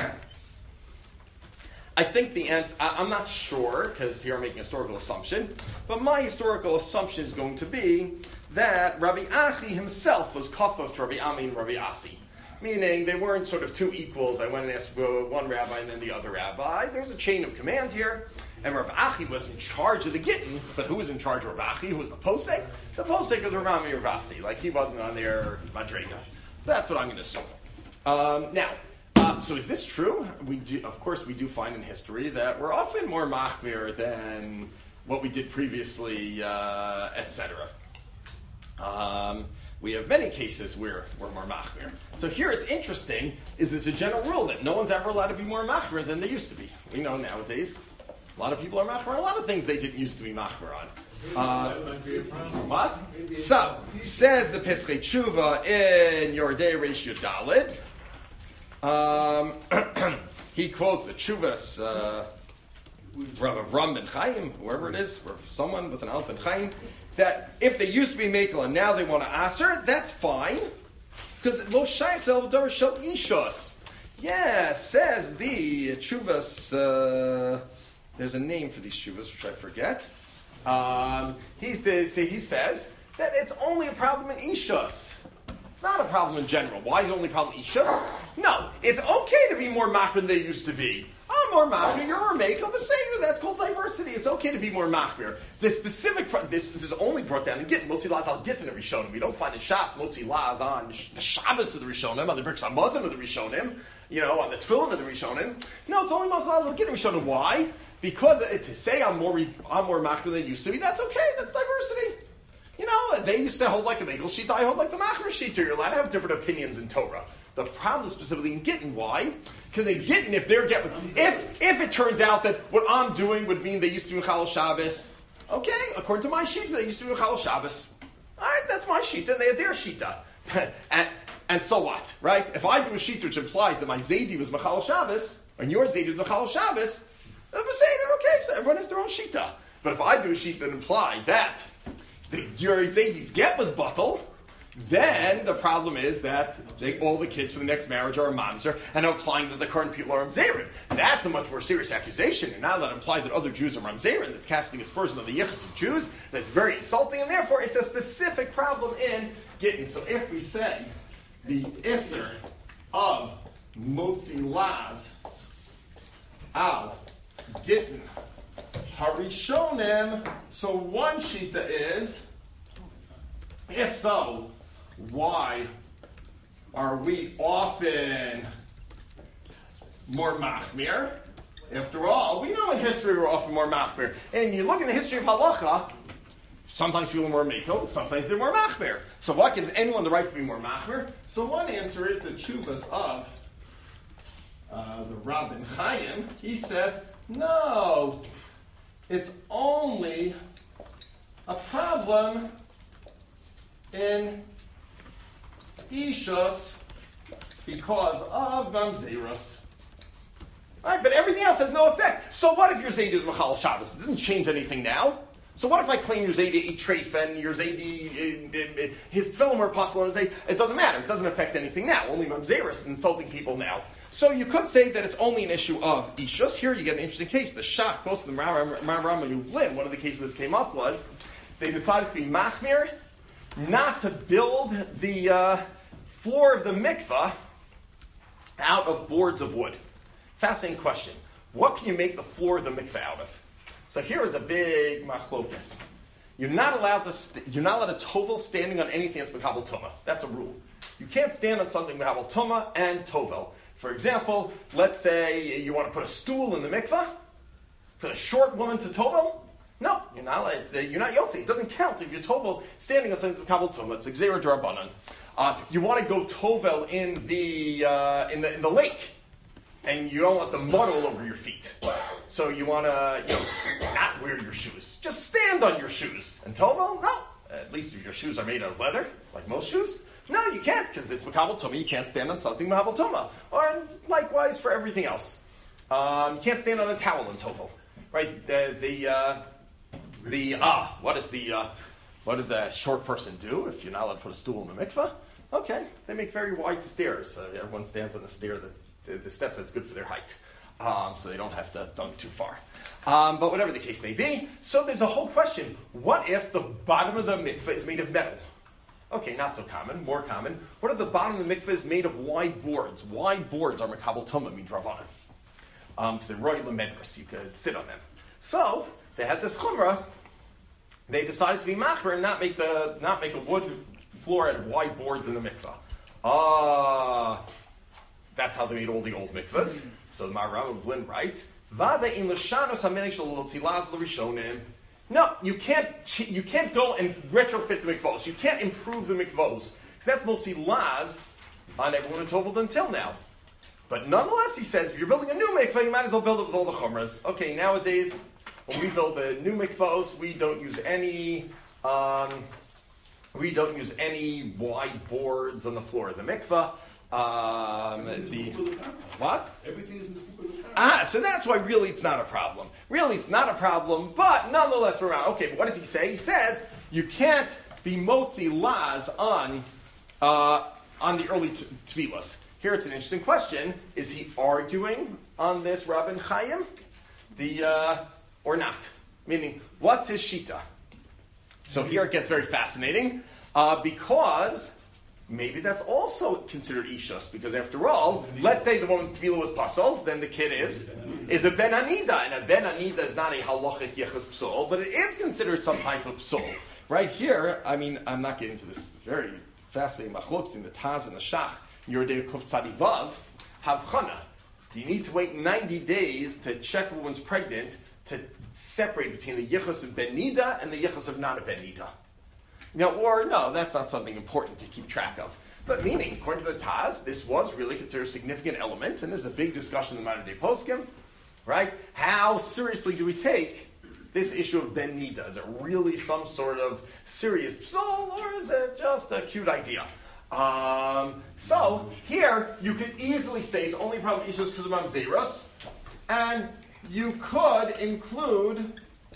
I think the answer, I'm not sure, because here I'm making a historical assumption, but my historical assumption is going to be that Rabbi Achi himself was kafaf to Rabbi Ami and Rabbi Asi. Meaning they weren't sort of two equals. I went and asked one rabbi and then the other rabbi. There's a chain of command here. And Rabbi Achi was in charge of the Gittin, but who was in charge of Rabbi Achi? Who was the posek? The posek was Rabbi Ami or Rabbi Asi. Like he wasn't on their madrega. So that's what I'm going to assume. Um, now, uh, so is this true? We do, of course, we do find in history that we're often more machmir than what we did previously, uh, et cetera. Um, we have many cases where we're more machmir. So here it's interesting, is there's a general rule that no one's ever allowed to be more machmir than they used to be. We know nowadays a lot of people are machmir on a lot of things they didn't used to be machmir on. Uh, what? So, says the Pesachei Tshuva in Yordei Reish Yud Daled, um, he quotes the Chuvas uh, Rav Ram Ben Chaim, whoever it is, or someone with an Alf Ben Chaim, that if they used to be Mekel and now they want to Aser, that's fine. Because Lo Shaykh Zel Davar Shel Ishos. Yeah, says the Chuvas, uh, there's a name for these Chuvas, which I forget. Um, he, says, he says that it's only a problem in Ishos. It's not a problem in general. Why is it only a problem in Ishos? No, it's okay to be more machmir than they used to be. I'm more machmir, you're more mekel, but same, that's called diversity. It's okay to be more machmir. This specific, this, this is only brought down in Gittin. Motzi Laz al Gittin of Rishonim. We don't find in Shas Motzi Laz on the Shabbos of the Rishonim, on the Briks HaMazon of the Rishonim, you know, on the Tefillin of the Rishonim. No, it's only Motzi Laz al Gittin Rishonim. Why? Because it, to say I'm more, I'm more machmir than I used to be, that's okay. That's diversity. You know, they used to hold like the Mekel Shita, I hold like the Machmir Shita. You're allowed to have different opinions in Torah. The problem specifically in Gittin, why? Because in Gittin, if they're getting, if if it turns out that what I'm doing would mean they used to do Mechal Shabbos, okay, according to my Shita, they used to do Mechal Shabbos. All right, that's my Shita, and they had their Shita. and, and so what, right? If I do a Shita which implies that my Zaidi was Mechal Shabbos, and your Zaidi was Mechal Shabbos, I'm saying, okay, so everyone has their own Shita. But if I do a Shita that implies that the your Zaydi's get was bottle, then the problem is that they, all the kids for the next marriage are a mamzer, and I'm implying that the current people are mamzerim. That's a much more serious accusation, and now that implies that other Jews are mamzerim, that's casting aspersions on the yichus of Jews, that's very insulting, and therefore it's a specific problem in Gittin. So if we say the Isser of Motzi Laz al Gittin Harishonim, so one Shita is, if so, why are we often more machmir? After all, we know in history we're often more machmir. And you look in the history of halacha, sometimes people are more mekel, sometimes they're more machmir. So what gives anyone the right to be more machmir? So one answer is the Chuvas of uh, the Rav Ben Chaim. He says, no, it's only a problem in Ishos because of Mamzeros. Alright, but everything else has no effect. So what if your Zaidi is Mechal Shabbos? It doesn't change anything now. So what if I claim your Zaidi eat treif and your Zaidi, uh, uh, his film or apostle and say it doesn't matter, it doesn't affect anything now. Only Mamzeros is insulting people now. So you could say that it's only an issue of Ishus. Here you get an interesting case. The Shach, both of them, Ram Ram and Yuvlin, one of the cases this came up was they decided to be machmir, not to build the uh, floor of the mikvah out of boards of wood. Fascinating question. What can you make the floor of the mikvah out of? So here is a big machlokas. You're not allowed to st- you're not allowed to tovel standing on anything that's mekabel tuma. That's a rule. You can't stand on something mekabel tuma and tovel. For example, let's say you want to put a stool in the mikvah for a short woman to tovel. No, you're not allowed. It's, you're not yotzi. It doesn't count if you're tovel standing on something mekabel tuma. It's exera d'Rabbanan. Uh, you want to go tovel in the uh, in the in the lake, and you don't want the mud all over your feet. So you want to, you know, not wear your shoes. Just stand on your shoes. And tovel, no. At least if your shoes are made out of leather, like most shoes. No, you can't, because it's Makabal Tuma. You can't stand on something Makabal Tuma. Or likewise for everything else. Um, you can't stand on a towel in tovel. Right? The, the, uh, the ah, what is the, uh, what does the short person do if you're not allowed to put a stool in the mikveh? Okay, they make very wide stairs. Uh, everyone stands on the stair that's, the step that's good for their height. Um, so they don't have to dunk too far. Um, but whatever the case may be, so there's a whole question. What if the bottom of the mikveh is made of metal? Okay, not so common, more common. What if the bottom of the mikveh is made of wide boards? Wide boards are Makabal Tuma, mean Dravanan. Um, so they're royal lemedras, you could sit on them. So, they had this chumrah, they decided to be machmer and not make the not make a wood floor out of wide boards in the mikveh. Ah, uh, that's how they made all the old mikvahs. So the Maharam of Lynn writes, Vada in l'shanos hamenik shel l'tilaz l'rishonim. No, you can't. You can't go and retrofit the mikvahs. You can't improve the mikvahs because that's motzi laz on everyone who told until now. But nonetheless, he says, if you're building a new mikvah, you might as well build it with all the chumras. Okay, nowadays when we build the new mikvahs, we don't use any. Um, we don't use any wide boards on the floor of the mikvah. Um, the what? Everything is in the Ah, so that's why really it's not a problem. Really it's not a problem, but nonetheless we're around. Okay, but what does he say? He says you can't be motzi laz on uh, on the early t- tefillas. Here it's an interesting question. Is he arguing on this Rabban Chaim? The, uh, or not? Meaning, what's his shita? So here it gets very fascinating, uh, because maybe that's also considered ishus, because after all, let's say the woman's tefillah was pasol, then the kid is, is a ben anida, and a ben anida is not a halachic yechus psul, but it is considered some type of psul. Right here, I mean, I'm not getting to this very fascinating machlokes in the Taz and the Shach, Yordei Kuf Tzadivav, Havchana. Do you need to wait ninety days to check if a woman's pregnant to separate between the yichus of ben nida and the yichus of not a ben nida? Now, or no, that's not something important to keep track of. But meaning, according to the Taz, this was really considered a significant element, and there's a big discussion in the modern day poskim, right? How seriously do we take this issue of ben nida? Is it really some sort of serious psul, or is it just a cute idea? Um, so, here, you could easily say it's only probably issues because of mamzeros, and you could include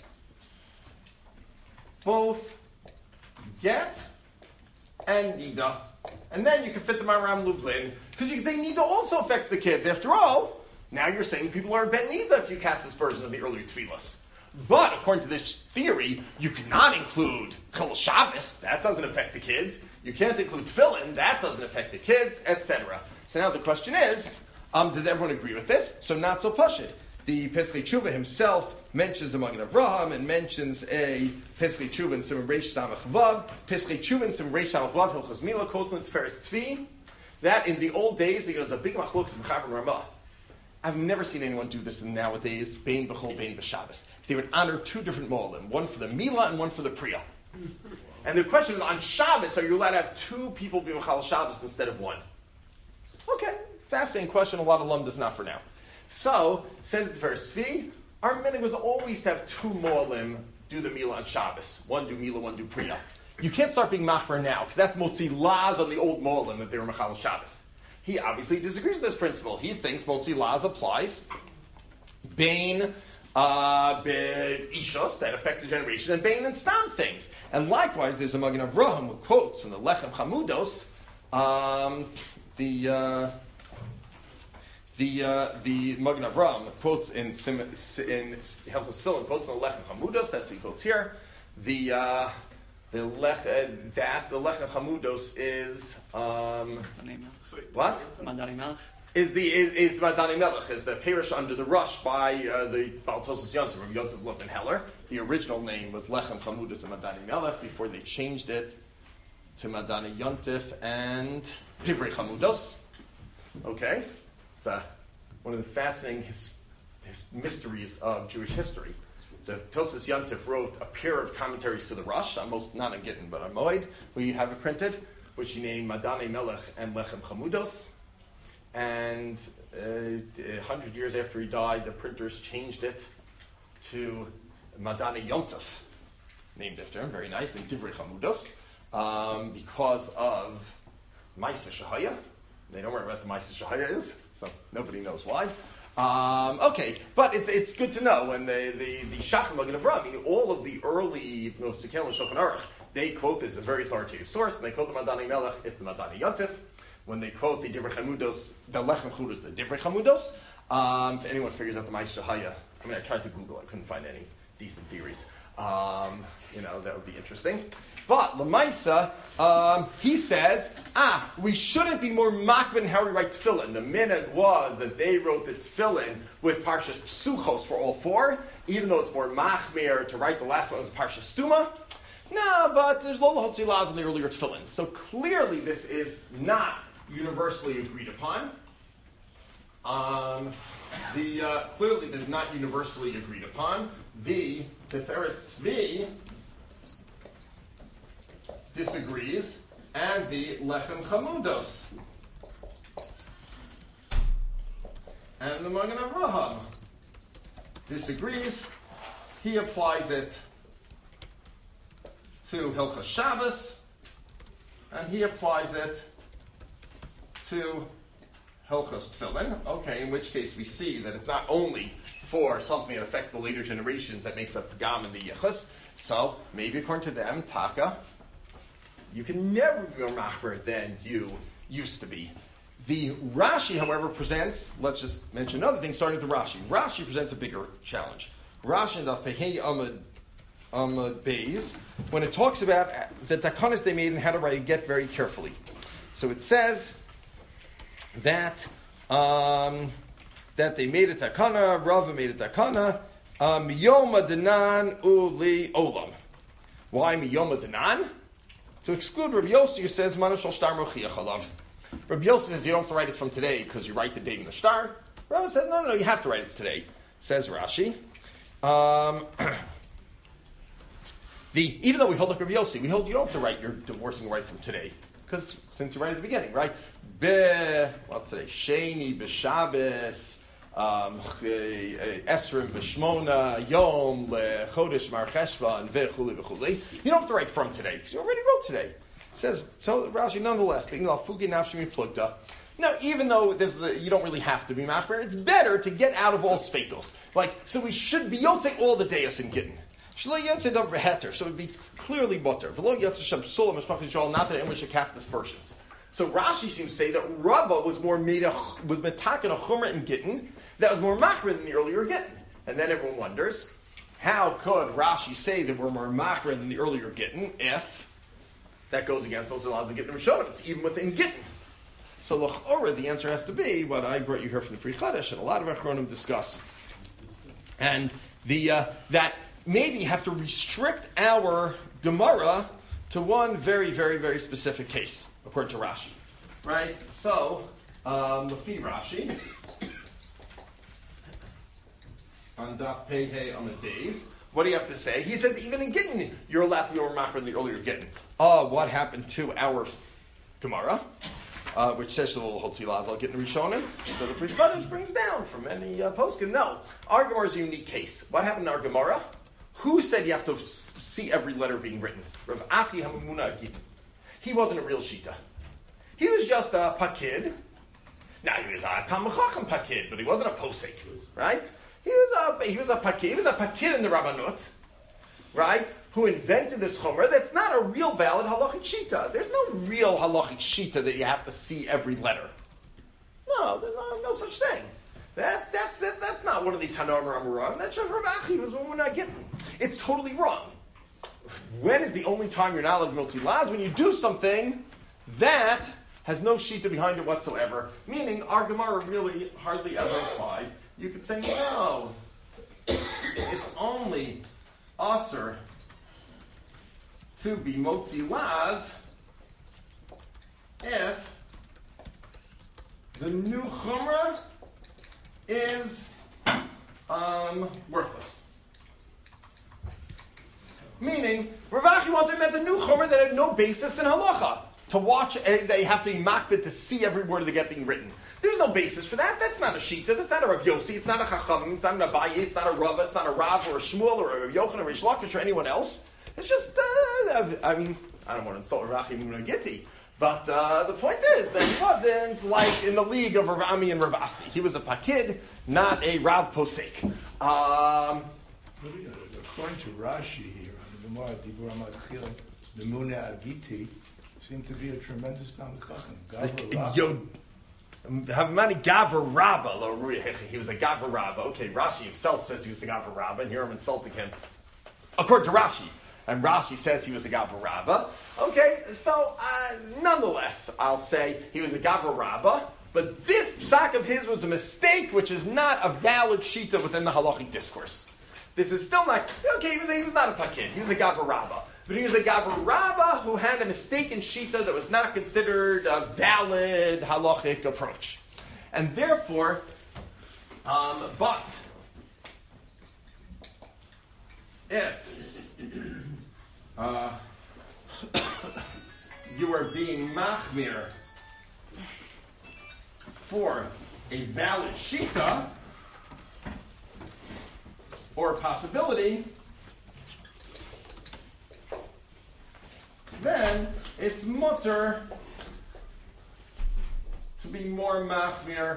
both get and nida, and then you can fit them around luvlin, because you can say nida also affects the kids. After all, now you're saying people are ben nida if you cast this version of the earlier tefillas. But according to this theory, you cannot include Chol Shabbos. That doesn't affect the kids. You can't include Tefillin. That doesn't affect the kids, et cetera. So now the question is, um, does everyone agree with this? So not so pashut. The Pesachei Tshuva himself mentions a Magen Avraham and mentions a Pesachei Tshuva in Simon Reish Samach Vav. Pesachei Tshuva in Simon Reish Samach Vav Hilchos Mila quotes from the Tiferes Tzvi that in the old days, you know, there's a big machlokes of Chaver and Ramah. I've never seen anyone do this nowadays. Bein b'chol, bein b'Shabbos. They would honor two different mo'alim, one for the Mila and one for the Priya. And the question is, on Shabbos, are you allowed to have two people be Mechal Shabbos instead of one? Okay, fascinating question. A lot of lum does not for now. So, says it's very Svi, our minhag was always to have two mo'alim do the Mila on Shabbos. One do Mila, one do Priya. You can't start being machmer now, because that's motzi laz on the old mo'alim that they were Mechal Shabbos. He obviously disagrees with this principle. He thinks motzi laz applies. Bain uh, ishos, that affects the generation, and bain and stam things. And likewise, there's a Magen Avraham who quotes from the Lechem Chamudos, um, the uh, the uh, the Magen Avraham quotes in Sim, in Hilchos Tefillin, quotes from the Lechem Chamudos. That's what he quotes here. The uh, the lech, uh, that the Lechem Chamudos is um, what? Madani Melech. Is the is, is the Madani Melech, is the parish under the rush by uh, the Baal Tosfos Yontif, Rabbi Yontif Lupin Heller. The original name was Lechem Chamudos and Madani Melech before they changed it to Madani Yontif and Divrei Chamudos. Okay, it's uh, one of the fascinating his, his mysteries of Jewish history. The Tosfos Yontif wrote a pair of commentaries to the Rush, on most, not on Gittin, but on Moed. We have it printed, which he named Madani Melech and Lechem Chamudos. And uh, a hundred years after he died, the printers changed it to Madani Yontif, named after him, very nice, and Divrei Chamudos, um, because of Maisa Shahaya. They don't remember what the Maisa Shahaya is, so nobody knows why. Um, okay, but it's it's good to know. When the the the Shachar Magen Avraham, I mean, all of the early Noseikel and Shulchan Aruch, they quote this as a very authoritative source. When they quote the Madani Melech, it's the Madani Yontif. When they quote the Divrei Chamudos, the Lechem Chamudos, the Divrei Chamudos. Um, if anyone figures out the Maisa Shahaya, I mean, I tried to Google, I couldn't find any decent theories. Um, you know, that would be interesting. But Lamaisa, um, he says, ah, we shouldn't be more makbid in how we write tefillin. The minhag was that they wrote the tefillin with Parshas Psuchos for all four, even though it's more machmir to write the last one as Parshas Stuma. No, but there's Lola Hotzi Laz in the earlier tefillin. So clearly this is not universally agreed upon. Um, the uh, clearly this is not universally agreed upon. The Tiferes Tzvi disagrees, and the Lechem Chamudos and the Magen Avraham disagrees. He applies it to Hilchos Shabbos, and he applies it to Hilchos Tefillin. Okay, in which case we see that it's not only for something that affects the later generations that makes a pagam in the yichus. So maybe according to them, taka, you can never be more machmer than you used to be. The Rashi, however, presents, let's just mention another thing, starting with the Rashi. Rashi presents a bigger challenge. Rashi in the Pehei Amud Amud Beis, when it talks about the takanas they made and how to write it, get very carefully. So it says that um, that they made a takana, Rava made a takana, miyoma denan uli olam. Why miyoma denan? To exclude Rabbi Yossi, who says manashal shtar mochiach alav. Rabbi Yossi says you don't have to write it from today because you write the date in the star. Rava says no, no, no, you have to write it today. Says Rashi. Um, the even though we hold like Rabbi Yossi, we hold you don't have to write your divorcing right from today because since you write at the beginning, right? Be what's today? Sheni b'Shabbos. Um, Esrim v'Shmona Yom leChodesh Mar Cheshvan v'Chuli v'Chuli. You don't have to write from today because you already wrote today. It says so. Rashi, nonetheless, fugi nafshimi plugta. Now, even though this is a, you don't really have to be machmer, it's better to get out of all speikos. Like, so we should be yotzei all the dayos in gittin. Shlo yotzei davar v'heter, so it would be clearly butter. V'lo yotzei shab sulam mishpach Yisrael, not that anyone should cast aspersions. So Rashi seems to say that Rava was more made a, was metaken a chumrah in gittin. That was more machmer than the earlier gittin. And then everyone wonders, how could Rashi say that we're more machmer than the earlier gittin if that goes against those laws of gittin and rishonim? It's even within gittin. So l'chora, the answer has to be what I brought you here from the Pri Chadash, and a lot of Achronim discuss, and the uh, that maybe you have to restrict our Gemara to one very, very, very specific case, according to Rashi. Right? So, um, Lefi Rashi. On Daf Pei Hey Amud Beis, what do you have to say? He says even in Gittin, you're allowed to be more machmer than the earlier Gittin. Oh, what happened to our Gemara, uh, which says the little Hotzilaz al Gittin Rishonim? So the Pri Chadash brings down from any uh, poskim. No, our Gemara is a unique case. What happened in our Gemara? Who said you have to see every letter being written? Rav Achi Hamamuna Gittin. He wasn't a real shita. He was just a pakid. Now he was a Talmid Chacham pakid, but he wasn't a posek, right? He was a he was a pakid, he was a pakid in the Rabbanut, right? Who invented this chomer that's not a real valid halachic shita. There's no real halachic shita that you have to see every letter. No, there's no, no such thing. That's that's that, that's not one of the Tanam Ramuram. That's just Rav Achi was one we're not getting. It's totally wrong. When is the only time you're not allowed to milti laz? When you do something that has no shita behind it whatsoever. Meaning our Gemara really hardly ever applies. You could say, no, it's only usher to be motzi laz if the new chumrah is um, worthless. Meaning, Rav Achi wanted to make the new chumrah that had no basis in halacha. To watch, they have to be makbid to see every word that get being written. There's no basis for that. That's not a shita. That's not a Rav Yossi. It's not a Chacham. It's not an Abaye. It's not a Rava. It's not a Rav or a Shmuel or a Rav Yochanan or a Rish Lakish or anyone else. It's just, uh, I mean, I don't want to insult Rav Achi Muna Gitti, but uh, the point is that he wasn't like in the league of Rav Ami and Rav Asi. He was a pakid, not a Rav Posek. Um, According to Rashi here on the Gemara, Dibur Amatchil, the Muna Agiti seemed to be a tremendous Talmid Chacham. Yo, Havamani Gavra Rabba. He was a Gavra Rabba. Okay, Rashi himself says he was a Gavra Rabba, and here I'm insulting him. According to Rashi. And Rashi says he was a Gavra Rabba. Okay, so uh, nonetheless, I'll say he was a Gavra Rabba, but this psak of his was a mistake, which is not a valid shita within the halachic discourse. This is still not, okay, he was, he was not a pakid, he was a Gavra Rabba. But he was a Gavra Rabba who had a mistaken shita that was not considered a valid halachic approach. And therefore, um, but, if uh, you are being machmir for a valid shita, or possibility, then it's mutter to be more machmir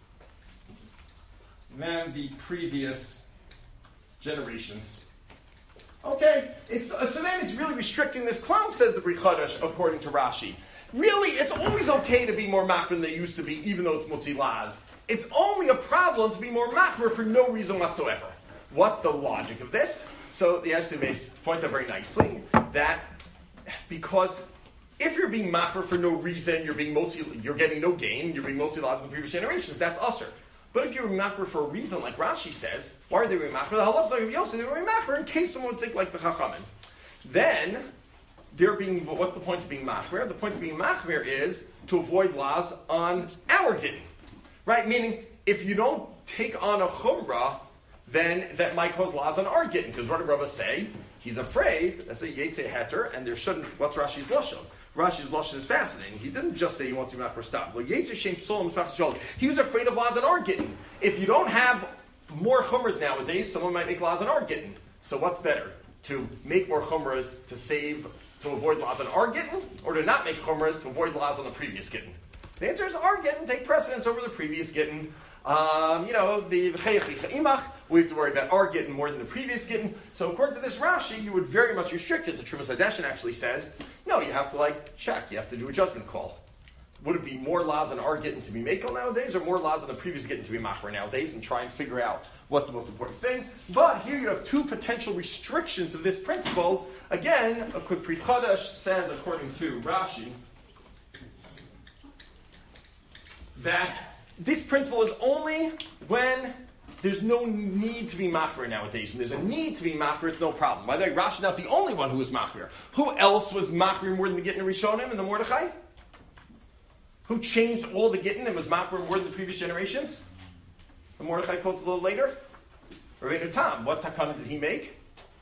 than the previous generations. Okay, it's, uh, so then it's really restricting this clown, says the Bri Chadash, according to Rashi. Really, it's always okay to be more machmir than they used to be, even though it's mutzi laz. It's only a problem to be more machmir for no reason whatsoever. What's the logic of this? So the Yeshua points out very nicely that because if you're being machmir for no reason, you're being motzi, you're getting no gain, you're being motzi laz in the previous generations, that's usher. But if you're being machmir for a reason, like Rashi says, why are they being machmir? The halach's like Yosef, they were being machmir in case someone would think like the Chachamim. Then they're being, what's the point of being machmir? The point of being machmir is to avoid laws on our getting. Right? Meaning, if you don't take on a chumrah, then that might cause laws on our getting. Because what did Rava say? He's afraid, that's what Yetzei Heter, and there shouldn't, what's Rashi's Lashon? Rashi's Lashon is fascinating. He didn't just say he wants to be machmir stop. Well, Yetzei Shem Psalm Shol. He was afraid of laws on our getting. If you don't have more chumras nowadays, someone might make laws on our getting. So what's better? To make more chumras to save, to avoid laws on our getting, or to not make chumras to avoid laws on the previous getting? The answer is our getting take precedence over the previous getting. Um, you know, the imach, we have to worry about our getting more than the previous getting. So according to this Rashi, you would very much restrict it. The Trumas Hadeshin actually says, no, you have to like check. You have to do a judgment call. Would it be more laws on our getting to be makel nowadays, or more laws on the previous getting to be machmer nowadays, and try and figure out what's the most important thing? But here you have two potential restrictions of this principle. Again, a quick Pri Chadash says, according to Rashi, that this principle is only when there's no need to be machmir nowadays. When there's a need to be machmir, it's no problem. By the way, Rashi's not the only one who was machmir. Who else was machmir more than the Gittin Rishonim and the Mordechai? Who changed all the Gittin and was machmir more than the previous generations? The Mordechai quotes a little later. Rabbeinu Tam, what takana did he make?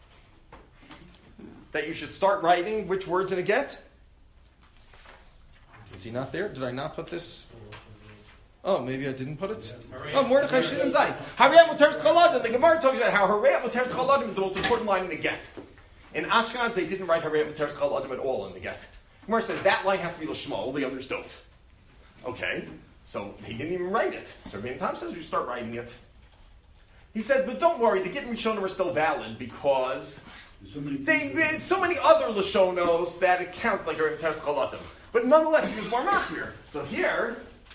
That you should start writing which words in a get? Is he not there? Did I not put this? Oh, maybe I didn't put it. Oh, Mordechai Shidin Zayin. Hariyat Muteres Chaladim. The Gemara talks about how Hariyat Muteres Chaladim is the most important line in the get. In Ashkenaz, they didn't write Hariyat Muteres Chaladim at all in the get. Gemara says that line has to be Lishma, the others don't. Okay, so he didn't even write it. So Rabbeinu Tam says we start writing it. He says, but don't worry, the Gittin Rishonim are still valid because So many, they read so many other Lashonos that it counts like Hariyat Muteres Chaladim. But nonetheless, he was more machmir. So here,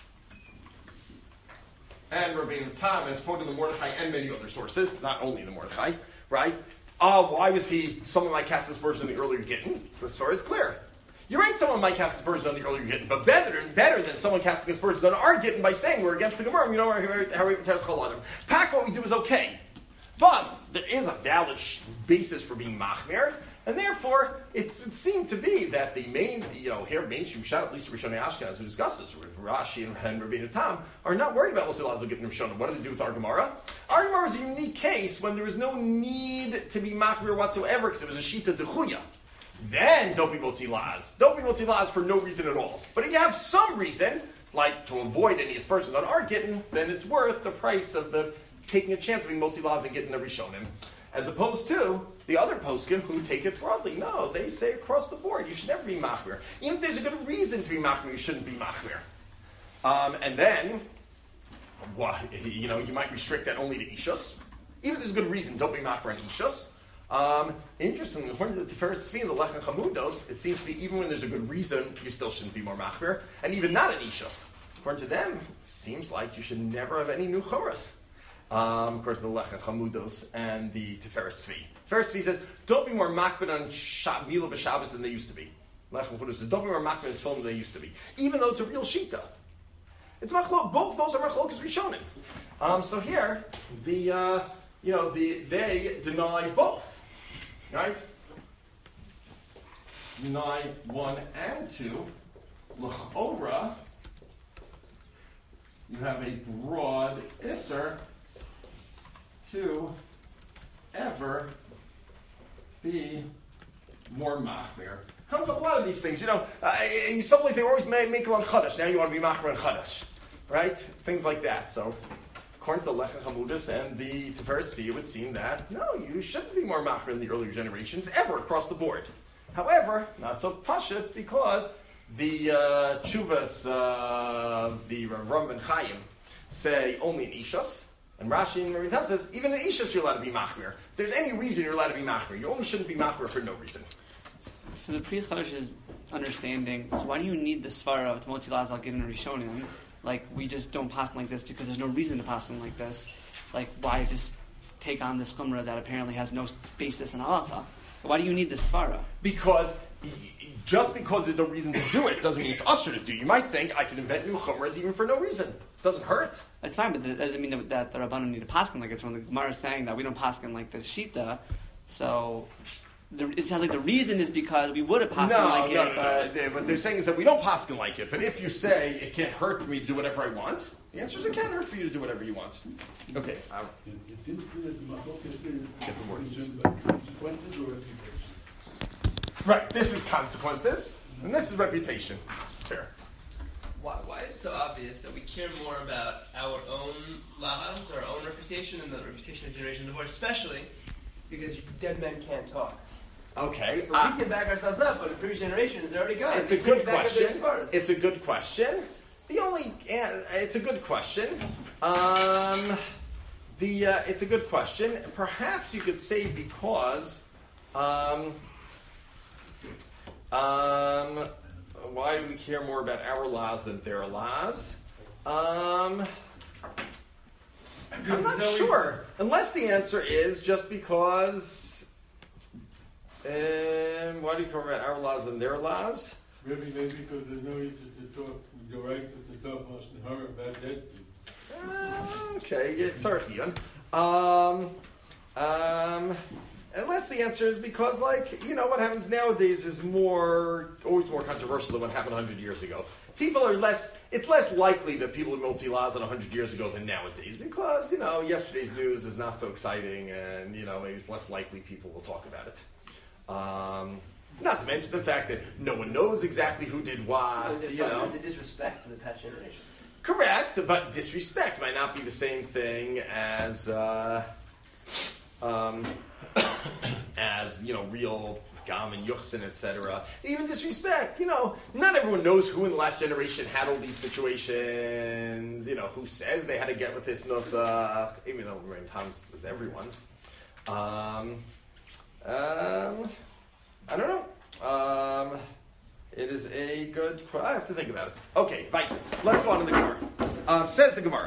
and Rabbeinu Tam is quoting the Mordechai and many other sources, not only the Mordechai, right? Uh, why was he, someone might cast this version on the earlier Gittin? So the story is clear. You're right, someone might cast this version on the earlier Gittin, but better, better than someone casting this version on our Gittin by saying we're against the Gemara, you know, how we test Chaladim. Tak, what we do is okay. But there is a valid sh- basis for being machmir, and therefore it's, it seemed to be that the main, you know, here mainstream shot, at least Rishonei Ashkenaz who discuss this, Rashi and, and Rabbeinu Tam, are not worried about what's allowed to get in Rishonah. What do they do with our Gemara? Our Gemara is a unique case when there was no need to be machmir whatsoever because it was a shita dechuya. Then don't be motzi laz. Don't be motzi laz for no reason at all. But if you have some reason, like to avoid any aspersions on our Gittin, then it's worth the price of the taking a chance of being motzi laz and getting the Rishonim. As opposed to the other poskim who take it broadly. No, they say across the board, you should never be machmir. Even if there's a good reason to be machmir, you shouldn't be machmir. Um, and then, well, you know, you might restrict that only to ishus. Even if there's a good reason, don't be machmir on ishus. Um, interestingly, according to the Tiferes Tzvi and the Lechem Chamudos, it seems to be even when there's a good reason, you still shouldn't be more machmir, and even not an ishus. According to them, it seems like you should never have any new choras. Um, according to the Lechem Chamudos and the Tiferes Tzvi. Tiferes Tzvi says, don't be more machmir on Shab- Milah b'Shabbos than they used to be. Lechem Chamudos says, don't be more machmir in film than they used to be. Even though it's a real shita. It's machlok. Both those are machlokas rishonim. Um, so here, the, uh, you know, the, they deny both. Right? Deny one and two. L'chora, you have a broad isser to ever be more machmir. Comes with a lot of these things, you know. Uh, in some ways, they always make, make on chadash. Now you want to be machmir on chadash, right? Things like that. So, according to the Lechem Chamudos and the Tiferes Tzvi, it would seem that no, you shouldn't be more machmir in the earlier generations ever across the board. However, not so pashut because the uh, Chuvas of the Ram Ben Chaim say only in Ishas, and Rashi and Maritam says even in Ishas you're allowed to be machmir. If there's any reason you're allowed to be machmir, you only shouldn't be machmir for no reason. For the Pri Chadash's understanding, so why do you need the svara of Motzi Lazal given in Rishonim? Like, we just don't pass them like this because there's no reason to pass them like this. Like, why just take on this chumrah that apparently has no basis in halacha? Why do you need the svara? Because just because there's no reason to do it doesn't mean it's usher to do. You might think I can invent new chumras even for no reason. Doesn't hurt. That's fine, but that doesn't mean that, that the Rabbanim need to pass them like it's when the Gemara is saying that we don't pass them like this shita. So the, it sounds like the reason is because we would have passed no, them like no, it. No, but no, no. What they're saying is that we don't pass them like it. But if you say it can't hurt for me to do whatever I want, the answer is it can't hurt for you to do whatever you want. Okay. Um, It, it seems to me that the machlokas is Different words. concerned about consequences or reputation. right. This is consequences, and this is reputation. Fair. Why, why is it so obvious that we care more about our own lives, our own reputation, than the reputation of generation before, especially because dead men can't talk? Okay. So uh, we can back ourselves up, but the previous generations, they're already gone. It's They a good can't back up their question. scars. It's a good question. The only, uh, it's a good question. Um, the uh, it's a good question. Perhaps you could say because, um, um, why do we care more about our laws than their laws? Um, I'm not sure. Unless the answer is just because. Um, why do you care more about our laws than their laws? Maybe, maybe because there's no reason to talk, go right to the top Lashon Hara about that. Uh, okay, it's Archeon. Um, um, unless the answer is because, like, you know, what happens nowadays is more, always more controversial than what happened one hundred years ago. People are less, it's less likely that people would see laws one hundred years ago than nowadays because, you know, yesterday's news is not so exciting and, you know, maybe it's less likely people will talk about it. Um, not to mention the fact that no one knows exactly who did what, It's a- you know. It's a disrespect to the past generations. Correct, but disrespect might not be the same thing as, uh, um, as you know, real gam and yuchsin, et cetera. Even disrespect, you know, not everyone knows who in the last generation had all these situations. You know, who says they had to get with this nusach, even though Rain Times was everyone's. Um, um, I don't know. Um, It is a good question. I have to think about it. Okay, fine. Let's go on to the Gemara. Um, says the Gemara.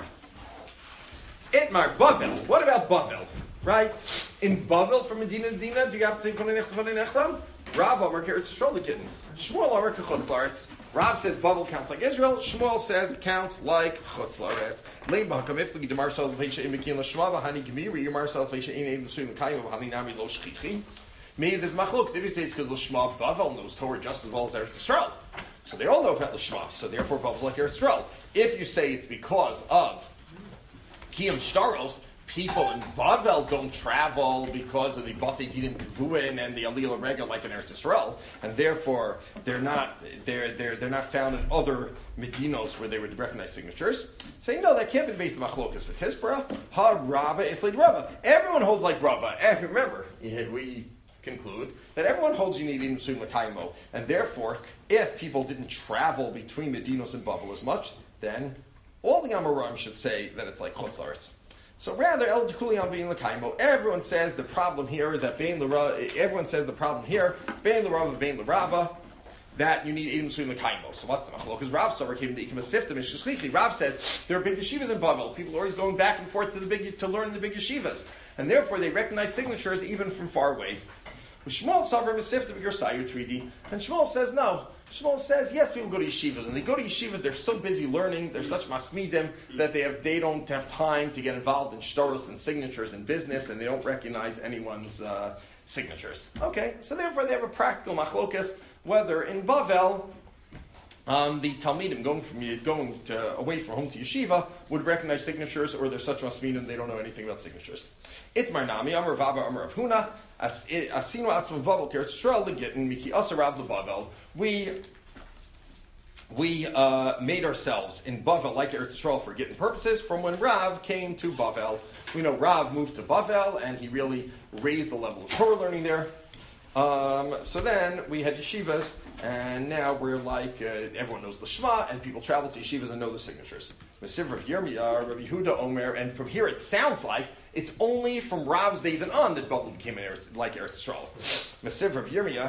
Itmar, Bavel. What about Bavel? Right? In Bavel from Medina to Medina, do you have to say Konei Nechtam, Konei Nechtam? Rav Amar Keretz Yisrael Shmuel Amar Kechutz Laaretz. Rav says Bavel counts like Israel. Shmuel says it counts like Chutz Laaretz. Lein B'Hakam Ifli Demar Sal V'Peisha Im Mekin L'Shma V'Hani Gemiri Yomar Sal V'Peisha Im Eim L'Suyim L'Kayim V'Hani Nami Lo Shchichi. Maybe there's machlokes. If you say it's because L'Shma, Bavel knows Torah just as well as Eretz Yisrael. So they all know about L'Shma. So therefore Bavel's like Eretz Yisrael. If you say it's because of Kiyam Shtaros, people in Bavel don't travel because of the Batei Dinim Kavuin and the Aliyah Rega like in Eretz Yisrael, and therefore they're not they're they're they're not found in other Medinos where they would recognize signatures. Saying no, that can't be based on Machlokas for Tispera. Ha Rava is like Rava. Everyone holds like Rava. If you remember, we conclude that everyone holds you need even Sum Lakaimo, and therefore, if people didn't travel between Medinos and Bavel as much, then all the Amoram should say that it's like Chutz Laaretz. So rather, El Jekulian being Lakaimo, everyone says the problem here is that Bein L'Rava, everyone says the problem here, Bein L'Rava, Bein L'Rava, that you need Edom Suim Lakaimo. So what's the Machlok? Rav Sover came to Ikim Asiftim and Shishlichi. Rav says there are big yeshivas in Bavel. People are always going back and forth to the big to learn the big yeshivas, and therefore they recognize signatures even from far away. Shmuel Sover Masiftim Yersayu Treaty, and Shmuel says no. Shmuel says, yes, people go to yeshivas, and they go to yeshivas, they're so busy learning, they're such masmidim, that they have they don't have time to get involved in shtaros and signatures and business, and they don't recognize anyone's uh, signatures. Okay, so therefore they have a practical machlokas, whether in Bavel, um, the Talmidim going from going to, away from home to yeshiva would recognize signatures, or they're such masmidim they don't know anything about signatures. Itmar Nami, Amar Vava, Amar Avhuna, Asinu Atzma Bavel, Keretz Yisrael, Legittin, Miki Asarav Lebavel. We we uh, made ourselves in Bavel like Eretz Yisrael for Gittin purposes from when Rav came to Bavel. We know Rav moved to Bavel and he really raised the level of Torah learning there. Um, so then we had yeshivas, and now we're like, uh, everyone knows the Shema, and people travel to yeshivas and know the signatures. Mesivra of Yirmiyah, Rabbi Yehuda Omer, and from here it sounds like it's only from Rav's days and on that Bavel became an Eretz, like Eretz Yisrael. Mesivra of Yirmiyah,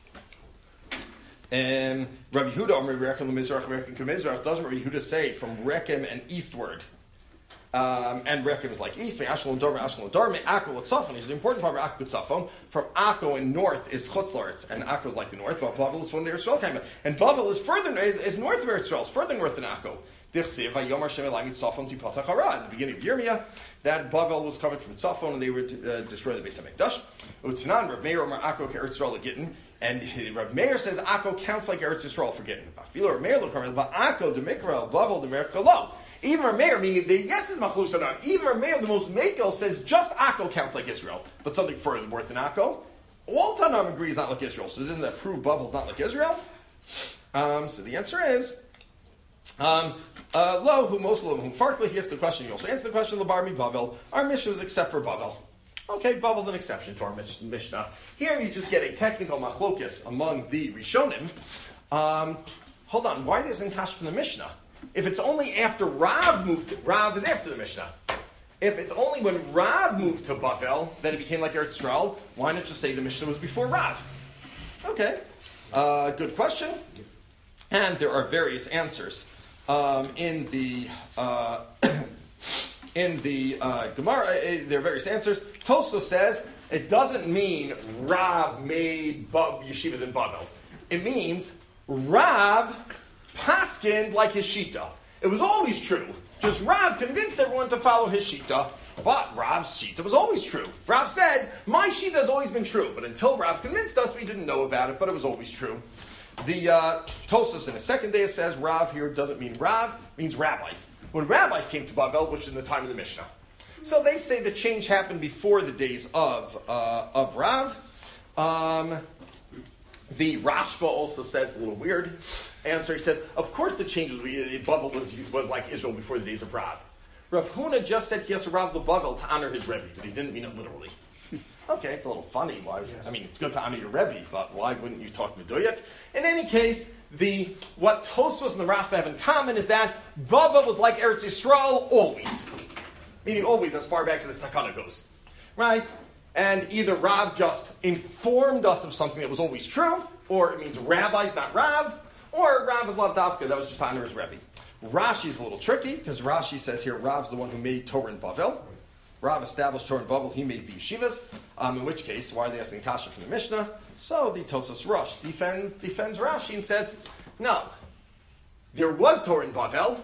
and Rabbi Yehuda Omer, Rekem Lemizrach, Rekem Kemizrach, doesn't Rabbi Yehuda say from Rekem and eastward? Um, and Rekem is like east, Ashlon Dor, Ashlon Dor, Akko Tzafon is the important part of Akko Tzafon. From Akko in north is Chutz La'aretz, and Akko is like the north, but Bavel is from the Eretz Yisrael came. And Bavel is further is, is north of Eretz Yisrael, it's further north than Akko. Dichsiv Vayomar Shem Elayim Tzafon Tipatach Hara. At the beginning of Yirmiyah, that Bavel was covered from Tzafon, and they would uh, destroy the Beis Hamikdash. Utnan Rav Meir Omar Akko Eretz Yisrael Gittin, and Rav Meir says Akko counts like Eretz Yisrael for Gittin. Afilo Rav Meir look but Akko the Mikra Bavel the Mer Kalo. Even Rav Meir, meaning the yes is machlus or not. Even Rav Meir, the most makel, says just Akko counts like Israel, but something further north than Akko. All Tanam agree is not like Israel, so doesn't that prove Bavel's not like Israel? Um, so the answer is um, uh, lo who most of them whom farkly. He asked the question. You also answer the question. Labar mi Bavel. Our Mishnah is except for Bavel. Okay, Bavel's an exception to our Mishnah. Here you just get a technical machlokus among the Rishonim. Um, hold on, why isn't Kash from the Mishnah? If it's only after Rav moved to, Rav is after the Mishnah. If it's only when Rav moved to Bavel that it became like Eretz Yisrael, why not just say the Mishnah was before Rav? Okay, uh, good question. And there are various answers um, in the uh, in the uh, Gemara. Uh, there are various answers. Tosfos says it doesn't mean Rav made Bab, yeshivas in Bavel. It means Rav paskind like his shita. It was always true. Just Rav convinced everyone to follow his shita, but Rav's shita was always true. Rav said, my shita has always been true, but until Rav convinced us, we didn't know about it, but it was always true. The uh, Tosfos in the second day says Rav here doesn't mean Rav, it means rabbis. When rabbis came to Bavel, which is in the time of the Mishnah. So they say the change happened before the days of uh, of Rav. Um, the Rashba also says a little weird answer. He says, of course the change was, Bavel was, was like Israel before the days of Rav. Rav Huna just said he has to Rav the Bavel to honor his Rebbe, but he didn't mean it literally. Okay, it's a little funny. Why? I mean, it's good to honor your Rebbe, but why wouldn't you talk Meduyak? In any case, the what Tosfos and the Rashba have in common is that Bavel was like Eretz Yisrael always. Meaning always, as far back as this Takana goes. Right? And either Rav just informed us of something that was always true, or it means rabbis, not Rav, or Rav is Lav Davka, that was just to honor his Rebbe. Rashi is a little tricky, because Rashi says here Rav's the one who made Torah in Bavel. Rav established Torah in Bavel, he made the yeshivas, um, in which case, why are they asking Kasha from the Mishnah? So the Tosfos Rosh defends, defends Rashi and says, no, there was Torah in Bavel,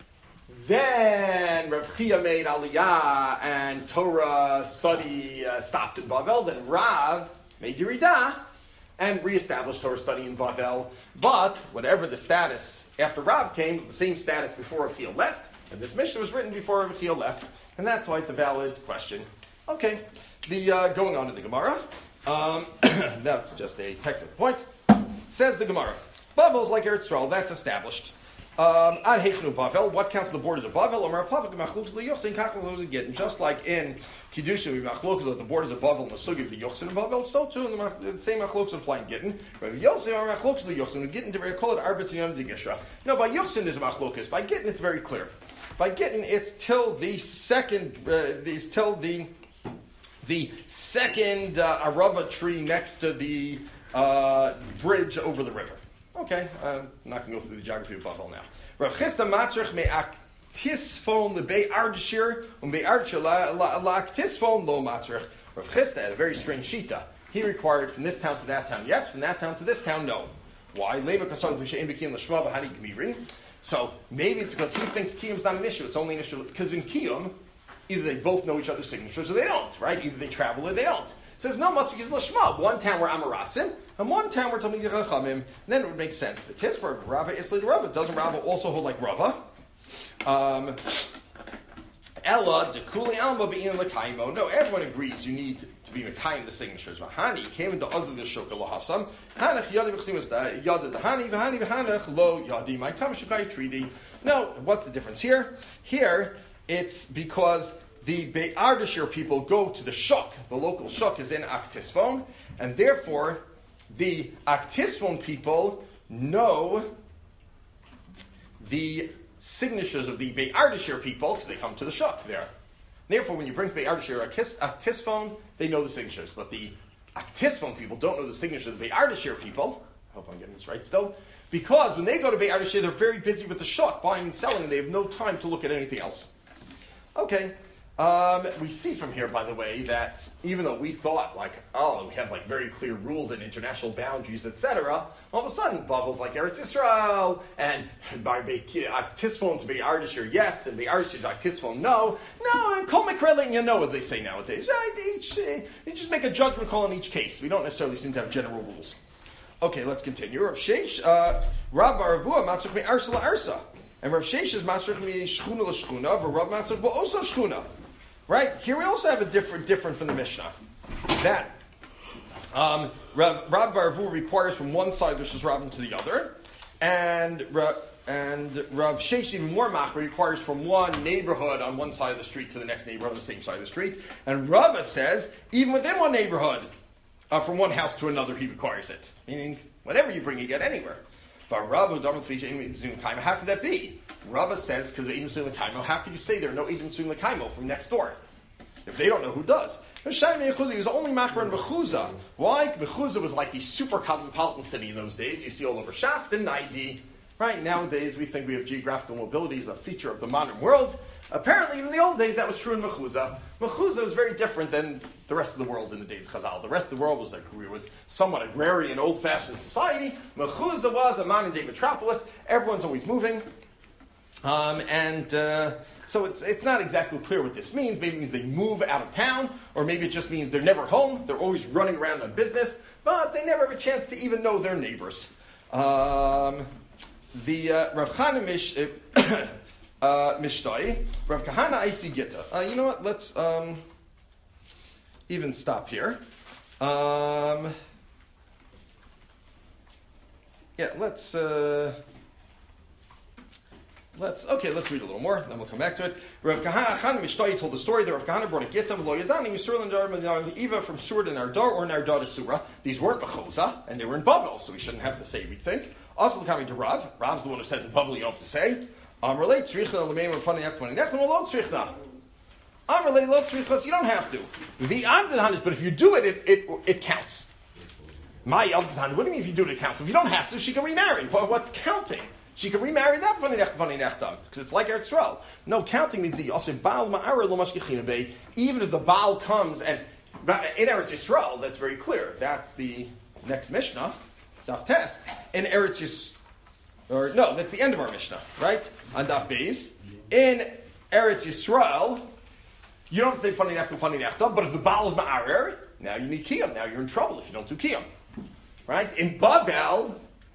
then Rav Chia made Aliyah and Torah study uh, stopped in Bavel. Then Rav made Yeridah and reestablished Torah study in Bavel. But whatever the status after Rav came, was the same status before Rav Chia left. And this Mishnah was written before Rav Chia left. And that's why it's a valid question. Okay, the uh, going on to the Gemara. Um, that's just a technical point. Says the Gemara. Bavel is like Eretz Yisrael. That's established. Um, what counts the borders of Bavel? And just like in Kiddushin, we machlokes of the borders of Bavel and the sugi of the Yochsin of Bavel, so too in the, the same machlokes apply in Gittin. Rabbi Yosef are machlokes of the Yochsin. Gittin, they call it Arbitz Yom de Gishra. No, by Yochsin there's a machlokes. By Gittin it's very clear. By Gittin it's till the second, uh, it's till the the second uh, Arava tree next to the uh, bridge over the river. Okay, I'm not going to go through the geography of Bavel now. Rav Chisda matzrich me'aktisfon lebei ardashir u'bei ardashir la'aktisfon lo matzrich. Rav Chisda had a very strange shita. He required from this town to that town, yes. From that town to this town, no. Why? So maybe it's because he thinks Kiyum's not an issue. It's only an issue because in Kiyum, either they both know each other's signatures or they don't, right? Either they travel or they don't. Says no, must be because Lashma. One town where Amaratzim, and one town where Talmidei Chachamim. Then it would make sense. The Tisberg Rava Isli Rava doesn't Rava also hold like Rava? Um, Ella Dekuli Alma Bein Lekaimo. No, everyone agrees you need to be Mekayim the signatures. Vahani came into other the Shoka Lahasam. Hanach Yadi B'Chsimus Yada Dahani Vahani V'Hanach Lo Yadi My Tamashukai Treaty. No, what's the difference here? Here it's because the Be'ardashir people go to the shuk. The local shuk is in Aktisfon, and therefore the Aktisfon people know the signatures of the Be'ardashir people because they come to the shuk there. Therefore, when you bring Be'ardashir Aktisfon, they know the signatures. But the Aktisfon people don't know the signatures of the Be'ardashir people. I hope I'm getting this right still. Because when they go to Be'ardashir, they're very busy with the shuk, buying and selling, and they have no time to look at anything else. Okay. Um, we see from here, by the way, that even though we thought, like, oh, we have like very clear rules and international boundaries, et cetera, all of a sudden, bubbles like Eretz Yisrael and by Tisfon to Be'ardashir, yes, and Be'ardashir to Tisfon, no, no, and Kol Mikrele, you know, as they say nowadays, right? Each, uh, you just make a judgment call in each case. We don't necessarily seem to have general rules. Okay, let's continue. Rav Sheish, uh, Rav Barabua, Matzuk mi Arsa la Arsa. And Rav Sheish is Matzuk mi Shchuna la Shchuna, Rav Matzuk ba also Shchuna. Right? Here we also have a different, different from the Mishnah. That um, Rav, Rav Barabua requires from one side the Shizrabim to the other. And Rav, and Rav Sheish, even more machmir, requires from one neighborhood on one side of the street to the next neighborhood on the same side of the street. And Rava says, even within one neighborhood, Uh, from one house to another, he requires it. Meaning, whatever you bring, you get anywhere. But Rava, how could that be? Rava says, because of how could you say there are no Edom Sum Lekaimo from next door? If they don't know, who does? He was only Machbar in Bechuza. Why? Bechuza was like the super cosmopolitan city in those days. You see all over Shas, and ninety. Right? Nowadays, we think we have geographical mobility as a feature of the modern world. Apparently, even in the old days, that was true in Mechuzah. Mechuzah was very different than the rest of the world in the days of Chazal. The rest of the world was, like, was somewhat agrarian, old-fashioned society. Mechuzah was a modern-day metropolis. Everyone's always moving. Um, and uh, so it's it's not exactly clear what this means. Maybe it means they move out of town, or maybe it just means they're never home. They're always running around on business, but they never have a chance to even know their neighbors. Um, the uh, Rav Chaim Mish... Uh, Uh, Mishtoi, Rav Kahana Aisi Gita. Uh, you know what? Let's um, even stop here. Um, yeah, let's uh, let's okay. Let's read a little more, then we'll come back to it. Rav Kahana Mishtoi told the story that Rav Kahana brought a Gita of Lo Yadani Yisrael and Dar Eva from Sur to Nardar or Nardar to Surah. These weren't Bechoza, and they were in Bavel, so we shouldn't have to say. We think. Also coming to Rav. Rav's the one who says in Bavel you don't have to say. Amrlei tzrichna l'meim v'fani echman nechman lo tzrichna. Amrlei lo tzrichna, you don't have to. V'amden but if you do it, it it, it counts. My eldest hand. What do you mean if you do it, it counts? If you don't have to, she can remarry. But what's counting? She can remarry that fani nechman nechtam because it's like Eretz Yisrael. No, counting means the also baal ma'ara lo mashkichina bei. Even if the baal comes and in Eretz Yisrael, that's very clear. That's the next Mishnah, Daf Tes. In Eretz Yisrael. Or no, that's the end of our Mishnah, right? On Daf Beis. In Eretz Yisrael, you don't say funny nechtam, funny nechtam, but if the Baal is ma'arer, now you need kiyum. Now you're in trouble if you don't do kiyum. Right? In Babel,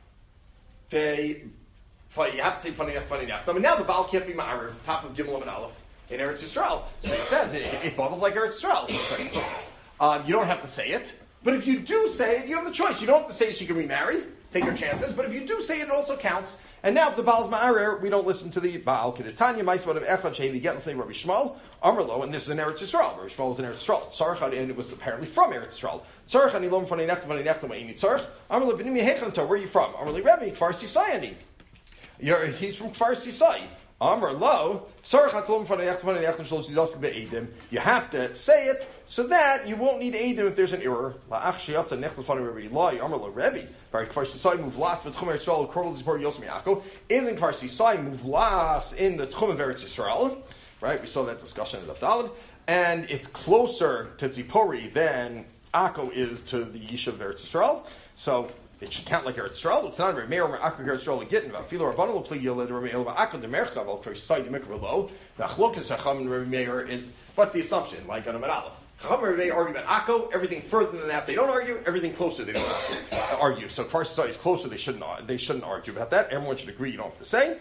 they, you have to say funny nechtam, funny nechtam, and now the Baal can't be ma'arer, top of Gimel and Aleph, in Eretz Yisrael. So it says, it, it, it Babel's like Eretz Yisrael. Um, you don't have to say it, but if you do say it, you have the choice. You don't have to say she can remarry. Take your chances, but if you do say it, it also counts. And now, if the Baal's ma'arer, we don't listen to the Baal. Kedetanya, Maisvat of Echad Shevi get from Rabbi Shmuel, Amrlo, and this is in Eretz Yisrael. Rabbi Shmuel was in Eretz Yisrael. Sarach, and it was apparently from Eretz Yisrael. Sarach ani lom fanei nechtam fanei nechtam ma'ini tzarch. Amrlo b'nimi hechanto. Where are you from? Amrlo Rebbe Kfar Sisai ani. He's from Kfar Sisai. Amrlo Sarach atlom fanei nechtam fanei nechtam shlosh didask be'edim. You have to say it so that you won't need edim if there's an error. La'ach sheyatza nechtam fanei Rebbe Eloi. Amrlo Rebbe. Kfar Sisai muvlas v'tchum Eretz Yisrael korol zipor Yosem Yaakov. Isn't Kfar Sisai muvlas in the tchum of Eretz Yisrael? Right, we saw that discussion in the Daled, and it's closer to Tzipori than Akko is to the Yishuv of Eretz Yisrael. So it should count like Eretz Yisrael. It's not a Meir or Akko Eretz Yisrael again. Va'afilo Rabbanu will play Yoled or Meir Akko the Merchav al Kfar Sisai the Mikra Lo. Va'chlokas Hacham and Rabbi Meir is what's the assumption? Like on a Aleph. Chacham and Rabbi argue about Akko. Everything further than that they don't argue. Everything closer they don't argue. So Kfar Sisai is closer. They shouldn't. They shouldn't argue about that. Everyone should agree. You don't have to say.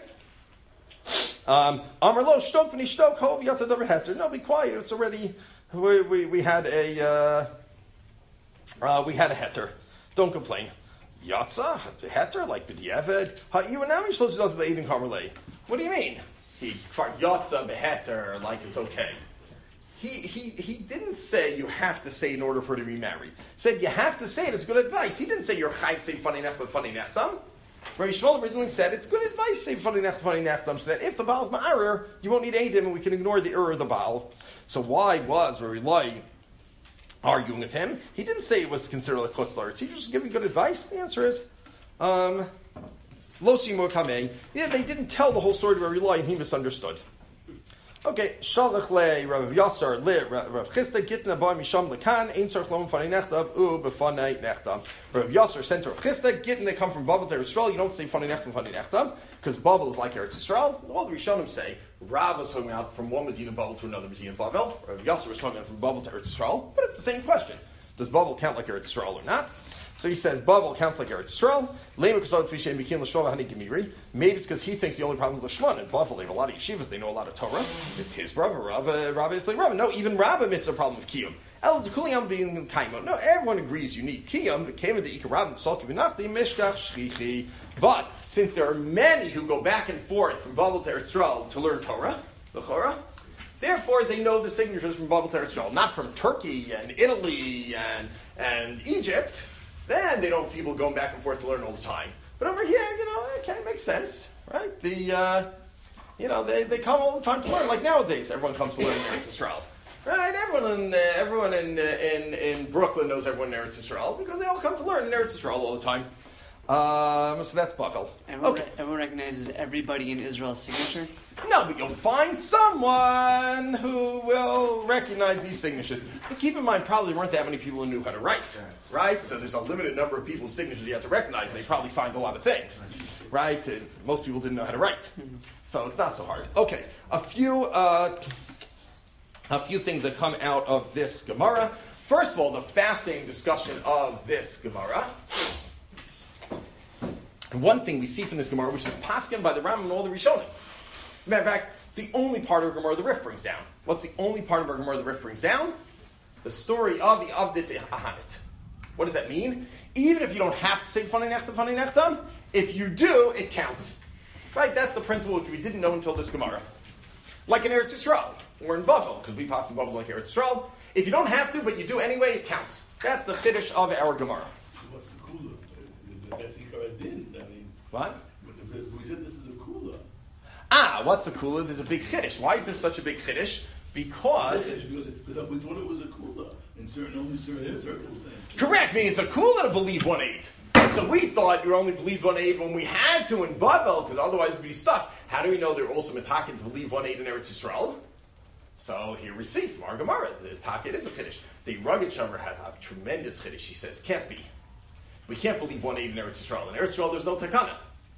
Um, Amar lo shtok v'ni shtok hov yatzad over heter. No, be quiet. It's already we we, we had a uh, uh, we had a heter. Don't complain. Yatza heter like b'diavad. Ha'iyuanami shlosh does b'edim kamerlei. What do you mean? He yatza b'heter like it's okay. he, he, he didn't say you have to say in order for her to remarry. He said you have to say it. It's good advice. He didn't say you're chayv say funny nechtam, funny nechtam. Rabbi Shmuel originally said it's good advice say funny nechtam, funny nechtam, so that if the Baal's ma'arer, you won't need Eidim and we can ignore the error of the Baal. So why was Rabbi Lai arguing with him? He didn't say it was considered like chutz la'aretz. He was just giving good advice. The answer is, um, lo shimu kamei. Yeah, they didn't tell the whole story to Rabbi Lai and he misunderstood. Okay, Shalach le Rav Yasser le Rav Chisda gitna ba misham lekan ein tzarich lo funny nechtav u befanei nechtav. Rav Yasser sent to Rav Chisda gitna. They come from Bavel to Eretz Yisrael. You don't say funny nechtav, funny nechtav, because Bavel is like Eretz Yisrael. All the Rishonim say Rav was talking about from one Medina Bavel to another Medina Bavel. Rav Yasser was talking about from Bavel to Eretz Yisrael, but it's the same question: does Bavel count like Eretz Yisrael or not? So he says Bavel counts like Eretz Yisrael. Maybe it's because he thinks the only problem is Lashman. In Bavel, they have a lot of yeshivas. They know a lot of Torah. It's his Rav, Rav, Rav is like Rav. No, even Rav admits a problem with Kiyum. El Kuliyam being Kaimo. No, everyone agrees you need Kiyum. It came into Ikarav and Salki Benachti Mishkach Shrichi. But since there are many who go back and forth from Bavel to Eretz Yisrael to learn Torah, the Torah, therefore they know the signatures from Bavel to Eretz Yisrael, not from Turkey and Italy and and Egypt. Then they don't have people going back and forth to learn all the time. But over here, you know, it kind of makes sense, right? The, uh, you know, they, they come all the time to learn. Like nowadays, everyone comes to learn in Eretz Yisrael, right? Everyone in uh, everyone in, uh, in in Brooklyn knows everyone in Eretz Yisrael because they all come to learn in Eretz Yisrael all the time. Um, so that's Bavel. Everyone, Okay. everyone recognizes everybody in Israel's signature. No, but you'll find someone who will recognize these signatures. But keep in mind, probably weren't that many people who knew how to write, right? So there's a limited number of people's signatures you have to recognize, and they probably signed a lot of things, right? And most people didn't know how to write, so it's not so hard. Okay, a few, uh, a few things that come out of this Gemara. First of all, the fascinating discussion of this Gemara. And one thing we see from this Gemara, which is paskin by the Rambam and all the Rishonim. Matter of fact, the only part of our Gemara the Rif brings down. What's the only part of our Gemara the Rif brings down? The story of the Avdit Ahanit. What does that mean? Even if you don't have to say funny nechtam, funny nechtam, if you do, it counts. Right? That's the principle which we didn't know until this Gemara. Like in Eretz Yisrael, or in Bavel, because we pass in Bavel like Eretz Yisrael. If you don't have to, but you do anyway, it counts. That's the Chiddush of our Gemara. What's the cooler? That's Ikar Din. I mean, What? we said this is a cooler. Ah, what's the kula? There's a big chiddush. Why is this such a big chiddush? Because... Because we thought it was a cooler in certain, only certain circumstances. Correct, meaning it's a kula to believe one eight. So we thought you only believed one eight when we had to in Bavel, because otherwise we'd be stuck. How do we know they're also metakin to believe one eight in Eretz Yisrael? So here we see from our Gemara, the taket is a chiddush. The Rugged Shomer has a tremendous chiddush. He says, can't be. We can't believe one eight in Eretz Yisrael. In Eretz Yisrael, there's no takana.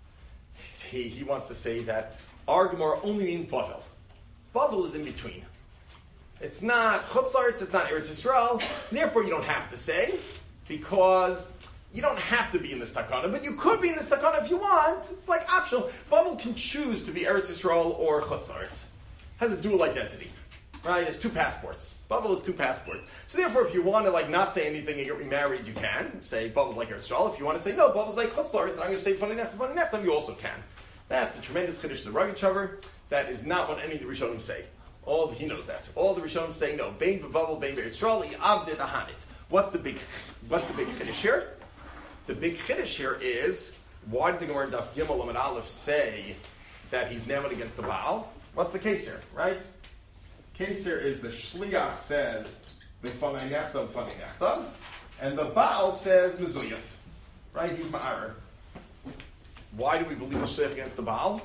He, he wants to say that our Gemara only means Bavel. Bavel is in between. It's not Chutz La'aretz, it's not Eretz Yisrael. Therefore, you don't have to say, because you don't have to be in this takana, but you could be in this takana if you want. It's like optional. Bavel can choose to be Eretz Yisrael or Chutz La'aretz. Has a dual identity, right? It's two passports. Bavel is two passports. So therefore, if you want to like not say anything and get remarried, you can say Bavel's like Eretz Yisrael. If you want to say no, Bavel's like Chutz La'aretz, and I'm going to say funny nechtam, funny nechtam, you also can. That's a tremendous chiddush of the Rugged Shomer. That is not what any of the Rishonim say. All the, he knows that. All the Rishonim say no. Bein v'bavel, bein v'Eretz Yisrael, Avdit Ahanit. What's the big, what's the big chiddush here? The big chiddush here is why did the Gemara in Daf Gimel Amud Aleph say that he's neman against the Baal? What's the case here, right? Case here is the Shliach says v'fanei nechtam, fanei nechtam, and the Baal says mezuyif. Right? He's ma'arer. Why do we believe the shliach against the Baal?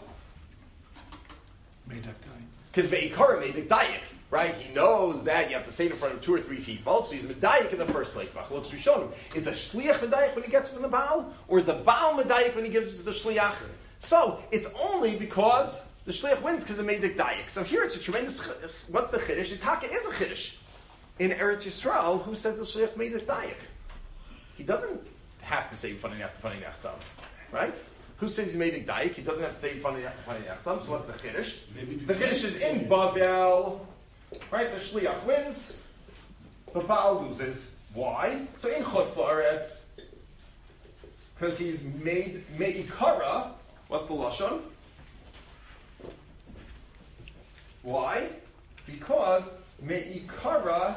Because Ve'ikara made Dayak, right? He knows that you have to say it in front of two or three people, so he's Medayak in the first place. Machlokes Rishonim. Is the shliach Medayak when he gets it from the Baal? Or is the Baal Medayak when he gives it to the shliach? So, it's only because the shliach wins because it made Dayak. So here it's a tremendous, what's the chiddush? The taka is a chiddush. In Eretz Yisrael, who says the shliach's made Dayak? He doesn't have to say funny nechtam, funny nechtam, right? Who says he made a daik? He doesn't have to say funny nechtam, funny nechtam. So what's the chiddush? The chiddush is in Bavel, right? The shliach wins, the Baal loses. Why? So in Chutz La'aretz, because he's made me'ikara. What's the lashon? Why? Because me'ikara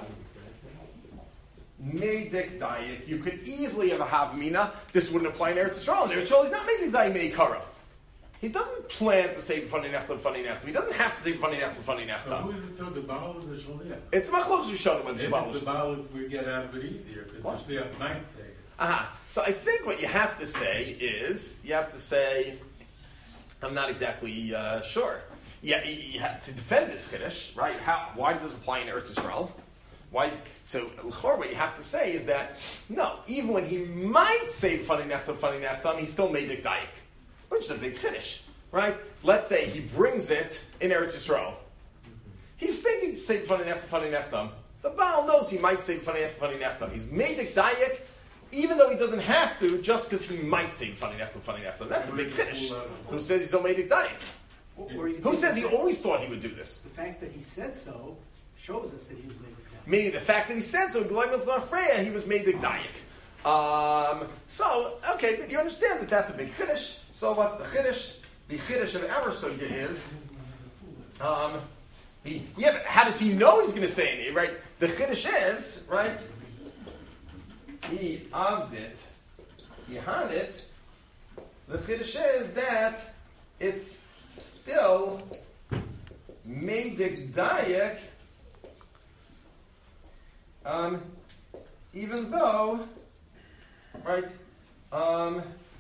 medik dayik. You could easily have a havamina. This wouldn't apply in Eretz Yisrael. In Eretz Yisrael, he's not medik dayik me'ikara. He doesn't plan to say funny nechtam, funny nechtam. He doesn't have to say funny nechtam, funny So nechtam. who is it told, the Baal or the Shaliach? It's machlokes Rishonim and Maybe Shebalish. the Baal we get out of it easier, because What? the Shaliach might say it. Aha. So I think what you have to say is, you have to say, I'm not exactly uh, sure. Yeah, you, you have to defend this Kiddush, right? How? Why does this apply in Eretz Yisrael? Why? So, l'chor, what you have to say is that, no, even when he might say funny nechtam, funny nechtam, he still made dik dayik, which is a big Kiddush, right? Let's say he brings it in Eretz Yisrael. He's thinking to say funny nechtam, funny nechtam. The Baal knows he might say funny nechtam, funny nechtam. He's made dik dayik, even though he doesn't have to, just because he might say funny nechtam, funny nechtam. That's a big Kiddush. Who says he's only made dik dayik? Or you Who think says he that always thought he would do this? the fact that he said so shows us that he was making that. Maybe the fact that he said so, Gloimos Lafreya, he was made the Dayak. Um, so, okay, but you understand that that's a big Kiddush. So what's the Kiddush? The Kiddush of our Sugya is, um, he, yeah, but how does he know he's going to say it, right? The Kiddush is, right, he avdit, he hanit, the Kiddush is that it's still made the Dayak, Um, even though, right, um,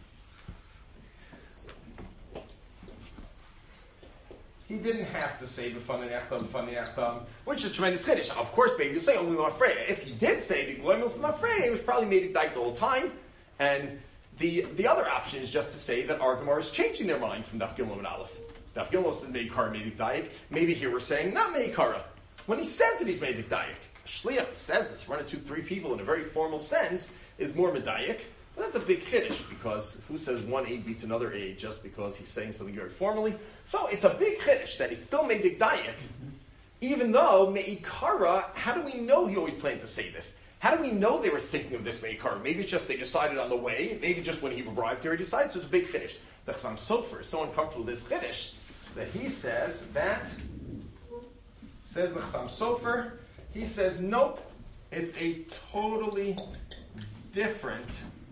he didn't have to say the funny achtam, funny achtam, which is a tremendous chiddush. Of course, maybe you say only Mafreya. If he did say the gloimos Mafreya, he was probably made it dyke the whole time. And the the other option is just to say that our Gemara is changing their mind from Daf Gimel and Aleph. Daf Gimel says Meikara made it dyke. Maybe here we're saying not Meikara. When he says that he's made it dyke. Shliach says this, run it to three people in a very formal sense, is more medayik. Well, that's a big chiddush, because who says one aid beats another aid just because he's saying something very formally? So it's a big chiddush that it's still made dayak, even though me'ikara, how do we know he always planned to say this? How do we know they were thinking of this me'ikara? Maybe it's just they decided on the way, maybe just when he arrived here he decided, so it's a big chiddush. The Chassam Sofer is so uncomfortable with this chiddush that he says that, says the Chassam Sofer, he says, nope, it's a totally different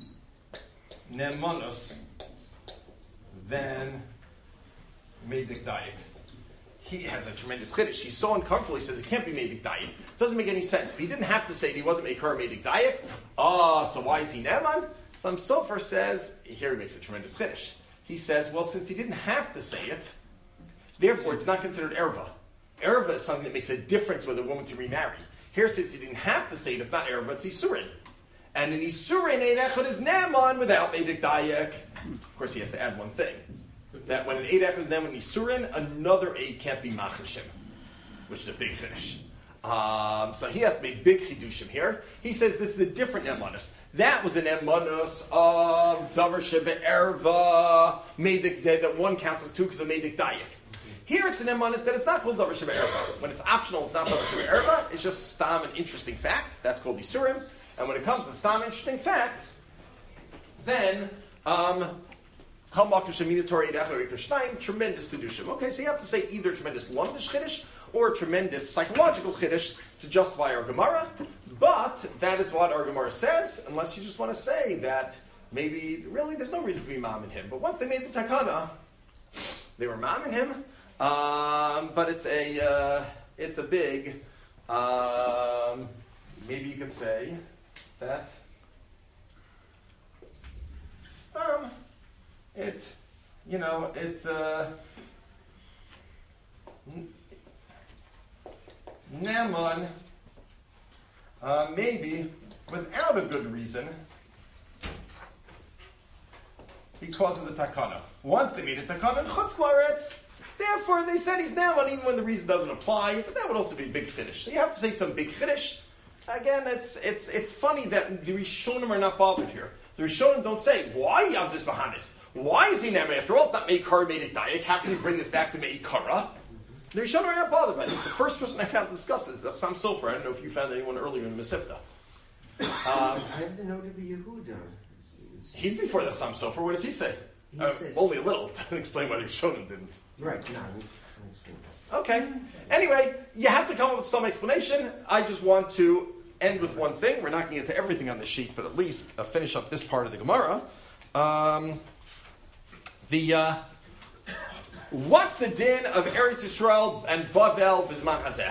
nemanus than Meidik Dayak. He has a tremendous chiddush. He's so uncomfortable, he says it can't be Meidik Dayak. Doesn't make any sense. If he didn't have to say it, he wasn't Meikar Meidik Dayak, ah, so why is he Neman? Some Sofer says, here he makes a tremendous chiddush. He says, well, since he didn't have to say it, therefore it's not considered erva. Erva is something that makes a difference whether a woman can remarry. Here, since he didn't have to say it, it's not erva, it's isurin. And in isurin, ein echad is neman without meidik dayak. Of course, he has to add one thing. That when an ein echad is neman in isurin, another eight can't be machashim, which is a big finish. Um, so he has to make big chidushim here. He says this is a different nemanus. That was an nemanus of davar shebe erva, meidik that one counts as two because of meidik dayak. Here it's an emunus that it's not called davar sheba erva. When it's optional, it's not davar sheba erva. It's just stam, an interesting fact. That's called isurim. And when it comes to stam, interesting facts, then um, tremendous kedushim. Okay, so you have to say either tremendous lumdish chiddush or a tremendous psychological chiddush to justify our Gemara. But that is what our Gemara says, unless you just want to say that maybe really there's no reason to be mom in him. But once they made the takana, they were mom in him. Um, but it's a uh, it's a big um, maybe you could say that um, it you know it uh, Naaman uh, maybe without a good reason because of the takana. Once they made a takana in Chutz La'aretz, therefore they said he's Naaman even when the reason doesn't apply, but that would also be a big chiddush. So you have to say some big chiddush. Again, it's it's it's funny that the Rishonim are not bothered here. The Rishonim don't say, why you have this Bahanis? Why is he Naaman? After all, it's not Meikar made it Dayak. How can you bring this back to Meikara? The Rishonim are not bothered by this. The first person I found to discuss this is Chassam Sofer. I don't know if you found anyone earlier in the Masifta. Um, I didn't know to be Yehuda. he's before the Chassam Sofer. What does he say? He Uh, says- only a little. Doesn't explain why the Rishonim didn't. Right, no. Okay. Anyway, you have to come up with some explanation. I just want to end with one thing. We're not going to get to everything on the sheet, but at least uh, finish up this part of the Gemara. Um, the uh, what's the din of Eretz Yisrael and Bavel Bizman Hazeh?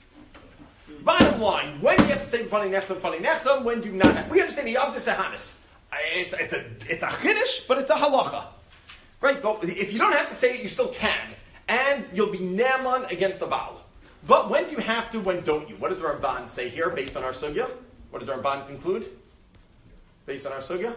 Bottom line, when do you have to say funny nechtam, funny nechtam? When do you not have? We understand the Avdus Hanis. It's it's a it's a chiddush, but it's a halacha, right? But if you don't have to say it, you still can, and you'll be naman against the Baal. But when do you have to? When don't you? What does the Ramban say here, based on our sugya? What does the Ramban conclude, based on our sugya?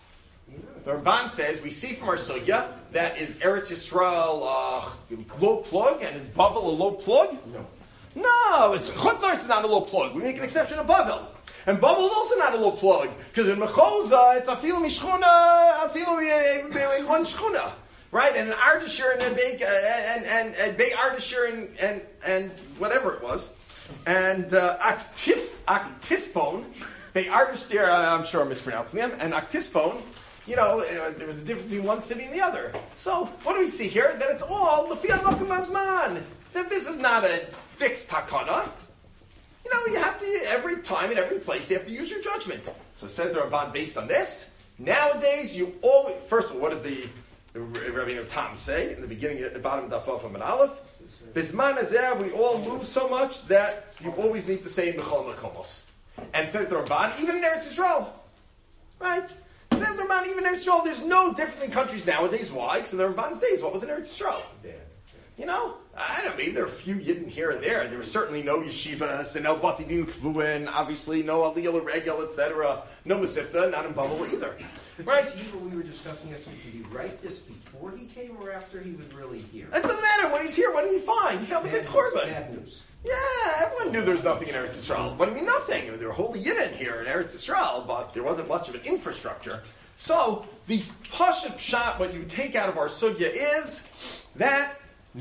The Ramban says we see from our sugya that is Eretz Yisrael uh, low plug and is Bavel a low plug? No. No, it's Chutz La'aretz is not a low plug. We make an exception of Bavel. And Bavel is also not a low plug, because in Mechoza, it's Afilu Mishchuna, Afilu one Shchuna. Right? And an Ardashir and a Beit, uh, and, and, and Beit Ardashir and, and, and whatever it was. And uh, Aktis, Aktispone, Beit Ardashir, I'm sure I'm mispronouncing them, and Aktispone, you know, there was a difference between one city and the other. So, what do we see here? That it's all the Fiat Makom Azman. That this is not a fixed takana. You know, you have to, every time in every place, you have to use your judgment. So it says the Ramban based on this. Nowadays, you always, first of all, what does the Rabbi Tam say in the beginning, at the bottom of the Daf and Aleph? Bisman Hazeh, we all move so much that you always need to say B'chol Makomos. And says the Ramban, even in Eretz Yisrael. Right? Says the Ramban, even in Eretz Yisrael, there's no difference in countries nowadays. Why? Because in the Ramban's days, what was in Eretz Yisrael? You know, I don't know, maybe there are a few yidden here and there. There was certainly no yeshivas, and no batidim kvuin, obviously no aliyah l'regel, et cetera. No masifta, not in Babel either. Right? Yeshiva we were discussing yesterday, did he write this before he came or after he was really here? It doesn't matter. When he's here, what did he find? He found the big korban. Bad news. Yeah, everyone knew there was nothing in Eretz Yisrael. What do you mean nothing? I mean, there were holy yidden here in Eretz Yisrael, but there wasn't much of an infrastructure. So, the Pashup shot, what you take out of our sugya is that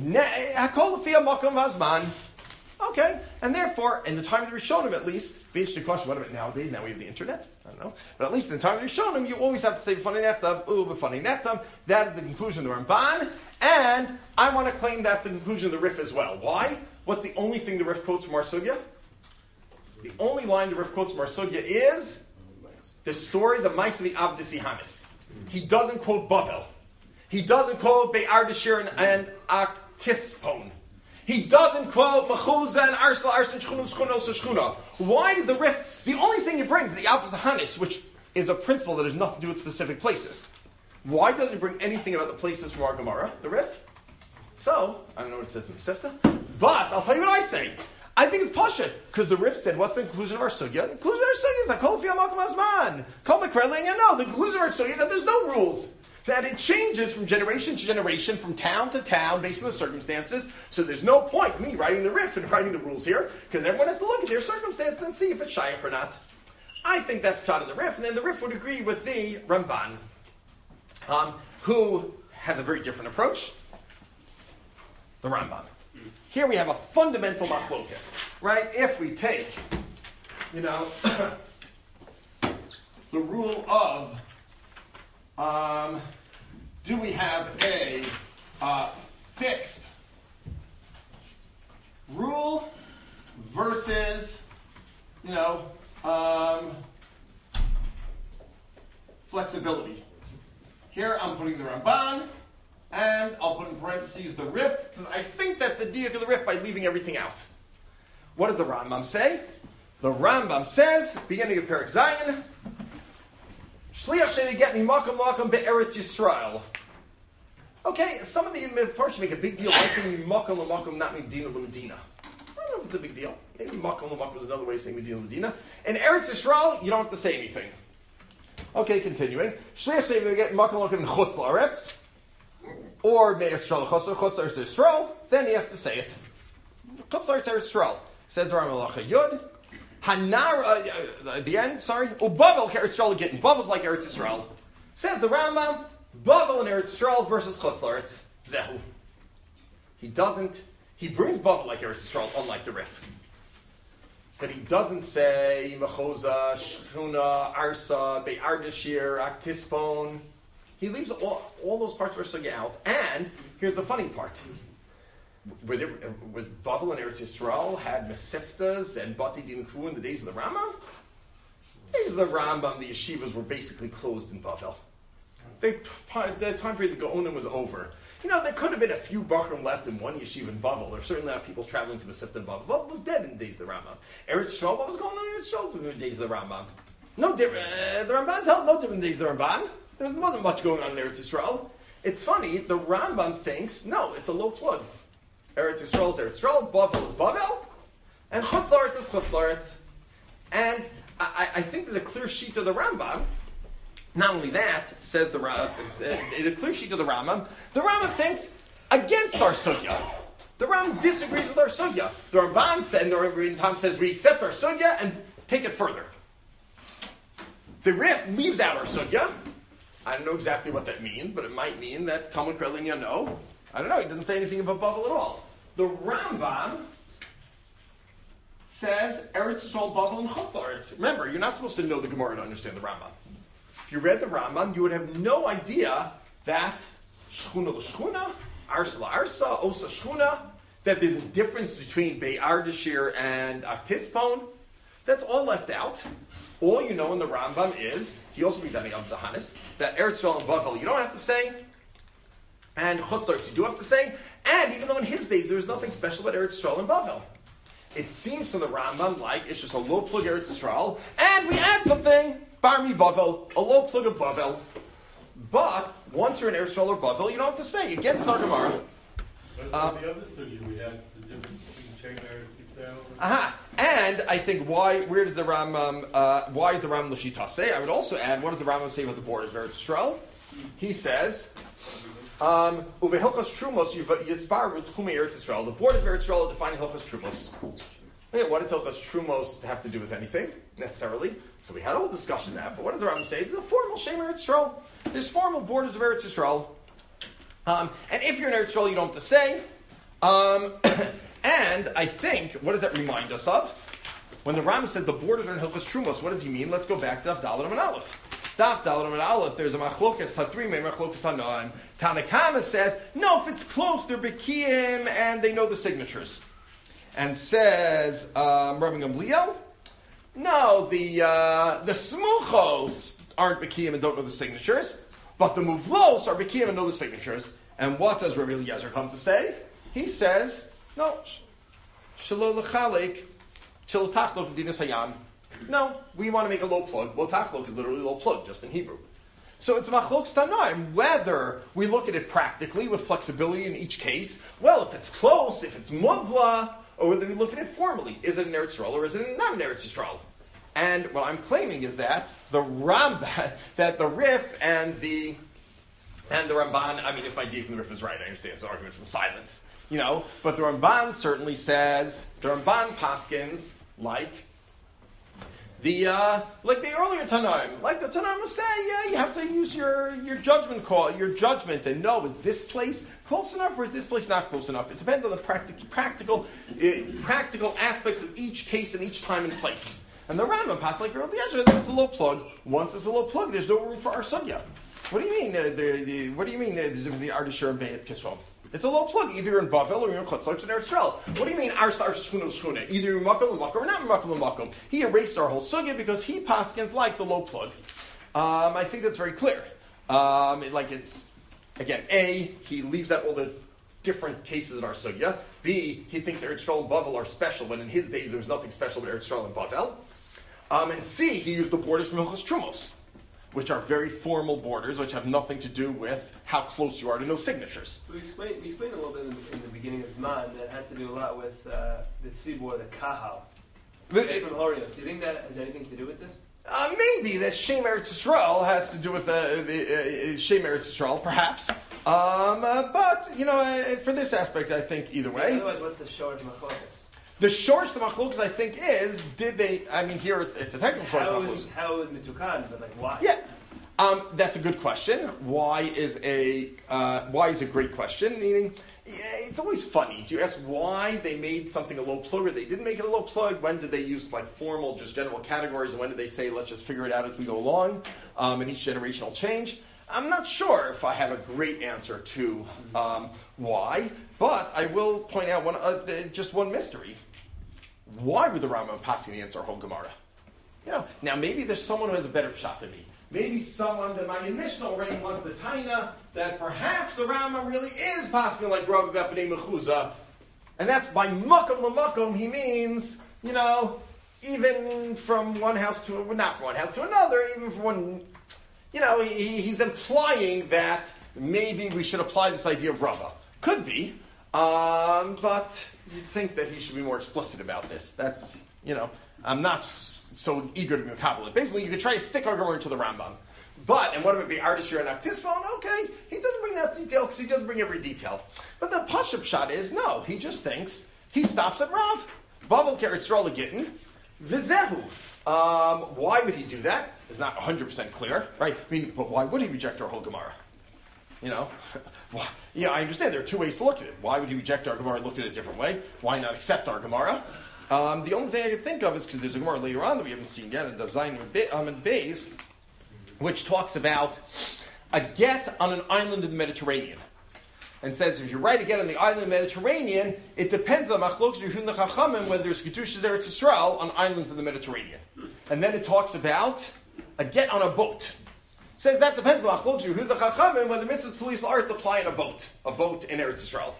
Hakol Lefia Makom Vazman. Okay, and therefore, in the time of the Rishonim at least, be interesting question, what about nowadays? Now we have the internet? I don't know. But at least in the time of the Rishonim, you always have to say B'fani Nechtam, ooh, B'fani Nechtam. That is the conclusion of the Ramban. And I want to claim that's the conclusion of the Rif as well. Why? What's the only thing the Rif quotes from our Sugya? The only line the Rif quotes from our Sugya is the story, the Maisa of the Avdisi Hamis. He doesn't quote Bavel. He doesn't quote Beit Ardashir and, and Aktispon. He doesn't quote Mechuza and Arsla, Arsla, Shchuna, Shchuna, Shchuna. Why does the Rif, the only thing he brings is the Avdisi Hamis, which is a principle that has nothing to do with specific places. Why doesn't he bring anything about the places from our Gemara, the Rif? So, I don't know what it says in the Sifta, but I'll tell you what I say. I think it's Pasha, because the Rif said, what's the conclusion of our Sugya? The conclusion of our Sugya is that Kol Fi Amakom Azman. Kol Mekrelling, and no, the conclusion of our Sugya is that there's no rules. That it changes from generation to generation, from town to town, based on the circumstances. So there's no point me writing the Rif and writing the rules here, because everyone has to look at their circumstances and see if it's Shaykh or not. I think that's Pshat of the Rif, and then the Rif would agree with the Ramban, um, who has a very different approach. The Rambam. Here we have a fundamental machlokas, right? If we take, you know, the rule of, um, do we have a uh, fixed rule versus, you know, um, flexibility? Here I'm putting the Ramban, and I'll put in parentheses the Rif, because I think that the diuk of the Rif by leaving everything out. What does the Rambam say? The Rambam says, beginning of Perek Zayin, Shliach sheni get me makom makom be'eretz Yisrael. Okay, some of the first make a big deal. Why saying makom makom, not medina l'medina? I don't know if it's a big deal. Maybe makom makom is another way of saying medina l'medina. In Eretz Yisrael, you don't have to say anything. Okay, continuing. Shliach sheni get makom makom in chutz la'aretz. Or Me'er Yisrael Chutz La'aretz Yisrael, then he has to say it. Chutz La'aretz Yisrael. Says the Rambam Malacha Yud. Hanar, uh, at the end, sorry. Ubavel Eretz Yisrael Gittin. Bavel's like Eretz Yisrael. Says the Rambam, Bavel and Eretz Yisrael versus Chutz La'aretz. Zehu. He doesn't, he brings Bavel like Eretz Yisrael, unlike the Rif. But he doesn't say Mechoza, Shchuna, Arsa, Beit Ardashir, Aktispon. He leaves all, all those parts of our sugya out. And here's the funny part. were there, was Bavel and Eretz Yisrael had Mesiftas and Bati Din Kvu in the days of the Rambam? Days of the Rambam, the yeshivas were basically closed in Bavel. They, the time period the Gaonim was over. You know, there could have been a few Bachrim left in one yeshiva in Bavel. There are certainly not people traveling to Mesifta and Bavel. Bavel was dead in the days of the Rambam. Eretz Yisrael, what was going on in Eretz Yisrael in the days of the Rambam? No different. Uh, the Ramban tells no different in the days of the Ramban. There wasn't much going on in Eretz Yisrael. It's funny, the Rambam thinks, no, it's a low plug. Eretz Yisrael is Eretz Yisrael, Bavel is Bavel, and Chutz La'aretz is Chutz La'aretz. And I, I think there's a clear sheet of the Rambam. Not only that, says the Rambam, it's a, it's a clear sheet of the Rambam, the Rambam thinks against our sugya. The Rambam disagrees with our sugya. The Ramban said, and the Rambam says, we accept our sugya and take it further. The Rif leaves out our sugya. I don't know exactly what that means, but it might mean that Kalman Krelinya no. I don't know, he doesn't say anything about Bavel at all. The Rambam says Eretz Yisrael, Bavel, and Chutz La'aretz. Remember, you're not supposed to know the Gemara to understand the Rambam. If you read the Rambam, you would have no idea that Shchuna l'Shchuna, Arsa l'Arsa, Osa Shchuna, that there's a difference between Be'ar Deshir and Aktispon. That's all left out. All you know in the Rambam is, he also brings out Yom Zahanis, that Eretz Yisrael and Bavel you don't have to say, and Chutz La'aretz you do have to say, and even though in his days there was nothing special about Eretz Yisrael and Bavel. It seems from the Rambam like it's just a low plug Eretz Yisrael, and we add something, Bar Mi Bavel, a low plug of Bavel. But once you're in Eretz Yisrael or Bavel, you don't have to say, against our Gemara. But Um, the other study we had the difference between Shem Eretz Yisrael and Aha. And I think why, where does the Rambam, uh, why is the Rambam L'Shita say? I would also add, what does the Rambam say about the borders of Eretz Yisrael? He says, um, Uve Hilchos Trumos Yispar V'Tchumei Eretz Yisrael. The borders of Eretz Yisrael are defining Hilchos Trumos. Okay, what does Hilchos Trumos have to do with anything, necessarily? So we had a whole discussion on that, but what does the Rambam say? There's a formal Shem Eretz Yisrael. There's formal borders of Eretz Yisrael. Um, and if you're in Eretz Yisrael, you don't have to say. Um, and I think, what does that remind us of? When the Rambam said the borders are in Hilchos Trumos, what does he mean? Let's go back to Daf Dalet and Aleph. Daf Dalet and Aleph, there's a machlokas tatrime, machlokas tanoim. Tanakama says, no, if it's close, they're Bekiim and they know the signatures. And says, um, Rabbi Gamliel, no, the uh, the Smuchos aren't Bekiim and don't know the signatures, but the Muvlos are Bekiim and know the signatures. And what does Rabbi Eliezer come to say? He says, no, Shelo L'chalik, Shelo Tachlok Dinas Hayan. No, we want to make a low plug. Lo Tachlok is literally low plug, just in Hebrew. So it's machlok tanoim. Whether we look at it practically with flexibility in each case, well, if it's close, if it's muvla, or whether we look at it formally, is it an Eretz Yisrael or is it not an Eretz Yisrael? And what I'm claiming is that the Rambam, that the Rif and the and the Ramban. I mean, if my idea from the Rif is right, I understand it's an argument from silence, you know. But the Ramban certainly says the Ramban paskins like. The uh, like the earlier Tanaim, like the Tanaim will say, yeah, you have to use your, your judgment call, your judgment, and know, is this place close enough or is this place not close enough? It depends on the practic- practical uh, practical aspects of each case and each time and place. And the Rambam passed like earlier, it's a low plug. Once it's a low plug, there's no room for our sugya. What do you mean? Uh, the, the, what do you mean? Uh, the difference between Ardashir and Beit Kisvom? It's a low plug. Either you're in Bavel or you're in Chutz La'aretz and Eretz Yisrael. What do you mean, our star shchuna shchuna? Either you're in Makom and Makom or not in Makom and Makom. He erased our whole sugya because he paskins like the low plug. Um, I think that's very clear. Um, it, like it's, again, A, he leaves out all the different cases in our sugya. B, he thinks Eretz Yisrael and Bavel are special when in his days there was nothing special about Eretz Yisrael and Bavel. Um, and C, he used the borders from Hilchos Trumos, which are very formal borders, which have nothing to do with how close you are to know signatures. We explained, we explained a little bit in the, in the beginning of Zman that had to do a lot with uh, the tzibur, the kahal. But It's it- from Horios. Do you think that has anything to do with this? Uh, maybe that Shem Eretz Yisrael has to do with uh, the uh, Shem Eretz Yisrael, perhaps. Um, uh, but, you know, uh, for this aspect, I think either way. Otherwise, what's the short machlokas? The shorts of Machlokas, I think, is, did they, I mean, here it's, it's a technical shorts How of is, Machlokas. how is mitukan, but like why? Yeah. Um, that's a good question. Why is a uh, why is a great question? Meaning, yeah, it's always funny. Do you ask why they made something a low plug or they didn't make it a low plug? When did they use like formal, just general categories? And when did they say, let's just figure it out as we go along? Um, and each generational change. I'm not sure if I have a great answer to um, why. But I will point out one, uh, just one mystery. Why would the Rambam passing the answer whole Gemara? You know, now maybe there's someone who has a better shot than me. Maybe someone that my Mishnah already wants the taina that perhaps the Rambam really is passing like Rav Bepnei Mechuzah, and that's by makom l'makom. He means, you know, even from one house to not from one house to another, even from one, you know, he, he's implying that maybe we should apply this idea of Rava. Could be, um, but you'd think that he should be more explicit about this. That's, you know, I'm not so eager to be Kabbalah. Basically, you could try to stick our Gemara into the Rambam. But, and what about the Ardashir and Aktisphon? Okay, he doesn't bring that detail because he doesn't bring every detail. But the Pashup shot is, no, he just thinks, he stops at Rav. Bavel Keret Strola Gittin, Vizehu. Um, why would he do that? It's not one hundred percent clear, right? I mean, but why would he reject our whole Gemara? You know? Well, yeah, I understand there are two ways to look at it. Why would he reject our Gemara and look at it a different way? Why not accept our Gemara? Um, the only thing I can think of is because there's a Gemara later on that we haven't seen yet in Dav Zayin and Beis, which talks about a get on an island in the Mediterranean. And says if you write a get on the island of the Mediterranean, it depends on the Machlokes Yehuda Chachamim whether there's Kedushas Eretz Yisrael on islands in the Mediterranean. And then it talks about a get on a boat. It says that depends on Machlokes Yehuda Chachamim whether mitzvahs Tulis La'aretz apply in a boat, a boat in Eretz Yisrael.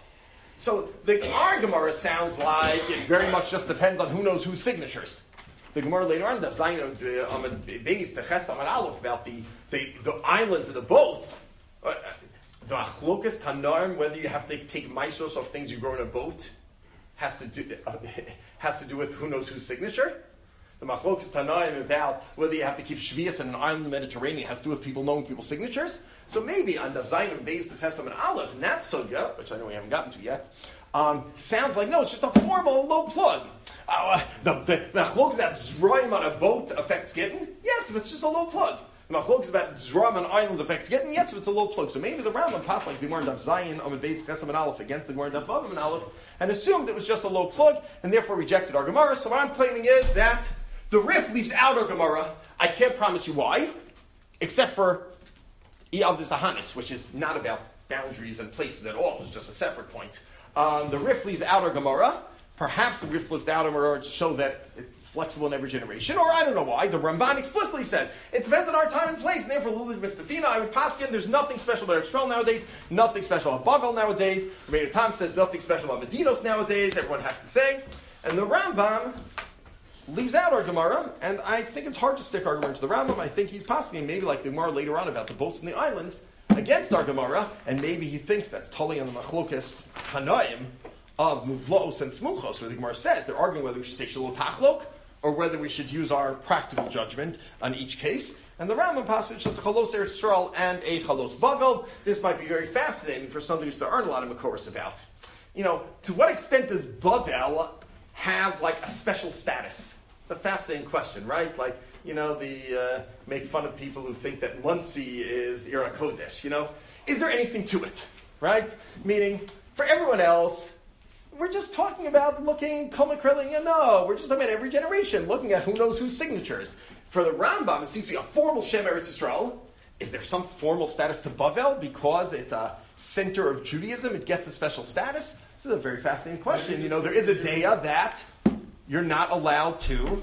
So the our Gemara sounds like it very much just depends on who knows whose signatures. The Gemara later on, the Zayin Amud Beis, the Ches Amud Aleph, about the, the, the islands and the boats. Uh, the Achlokas Tanarim, whether you have to take maestros of things you grow in a boat, has to do uh, has to do with who knows whose signature. The Machlokas Tanarim about whether you have to keep Shvias in an island in the Mediterranean has to do with people knowing people's signatures. So maybe on the Zayin and Beis, the Ches Amud Aleph, and that sugya, which I know we haven't gotten to yet, um, sounds like no, it's just a formal low plug. Uh, the the Machlokas about Zroim on a boat affects Gittin? Yes, if it's just a low plug. The Machlokas about Zroim on islands affects Gittin? Yes, if it's a low plug. So maybe the Rambam passed like the Gemara Dav Zayin Amud Beis Ches Amud Aleph against the Gemara Dav Vav Amud Aleph and assumed it was just a low plug and therefore rejected our Gemara. So what I'm claiming is that the Rif leaves out our Gemara. I can't promise you why, except for Iyal V'Zahanis, which is not about boundaries and places at all. It's just a separate point. Um, the Rif leaves out our Gemara. Perhaps the Rif leaves out our Gemara to show that it's flexible in every generation, or I don't know why. The Ramban explicitly says it depends on our time and place, and therefore Lulav Mistafina, I would pass in. There's nothing special about Eretz Yisrael nowadays, nothing special about Bavel nowadays. Rabbeinu Tam says nothing special about Medinos nowadays. Everyone has to say, and the Rambam leaves out our Gemara, and I think it's hard to stick our Gemara to the Rambam. I think he's passing maybe like the Gemara later on about the boats in the islands against our Gemara, and maybe he thinks that's totally on the Machlokas Hanaim of Muvlos and Smuchos, where the Gemara says they're arguing whether we should say Shalot Tachlok or whether we should use our practical judgment on each case. And the Rambam passage is just a Chalos Eretz Yisrael and a Chalos Bavel. This might be very fascinating for somebody who's to earn a lot of Makoros about. You know, to what extent does Bavel have like a special status? It's a fascinating question, right? Like, you know, the uh, make fun of people who think that Muncie is Ira Kodesh, you know? Is there anything to it, right? Meaning, for everyone else, we're just talking about looking, you know, we're just talking about every generation, looking at who knows whose signatures. For the Rambam, it seems to be a formal Shem Eretz Yisrael. Is there some formal status to Bavel because it's a center of Judaism? It gets a special status? This is a very fascinating question. You know, there is a daya that you're not allowed to,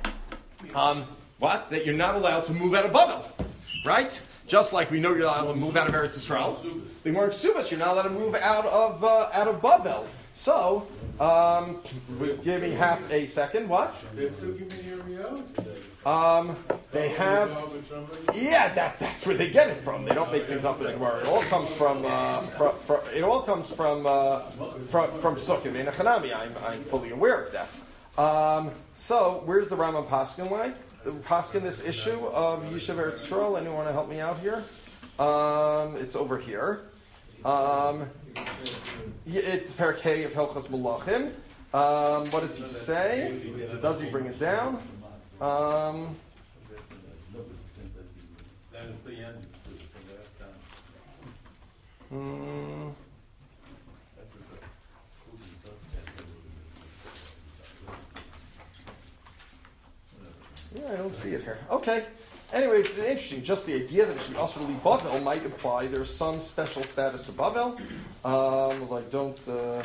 um, what? That you're not allowed to move out of Bavel, right? Just like we know you're not allowed to move out of Eretz Yisrael. The Gemara Ksubas, you're not allowed to move out of uh, out of Bavel. So, um, give me half a second. What? Um, they have. Yeah, that that's where they get it from. They don't make things up in the Gemara. It all comes from. Uh, from, from it all comes from uh, from from Sukkim and Hanami. I'm I'm fully aware of that. Um, so, where's the Rambam Paskin line? Paskin this issue of Yishuv Eretz Yisrael. Anyone want to help me out here? Um, it's over here. Um, it's Perek Hey of Hilchos Malachim. Um, what does he say? Does he bring it down? Um, mm, yeah, I don't see it here. Okay. anyway, it's interesting. Just the idea that it should be also leave Bavel might imply there's some special status to Bavel. Um, like, don't uh,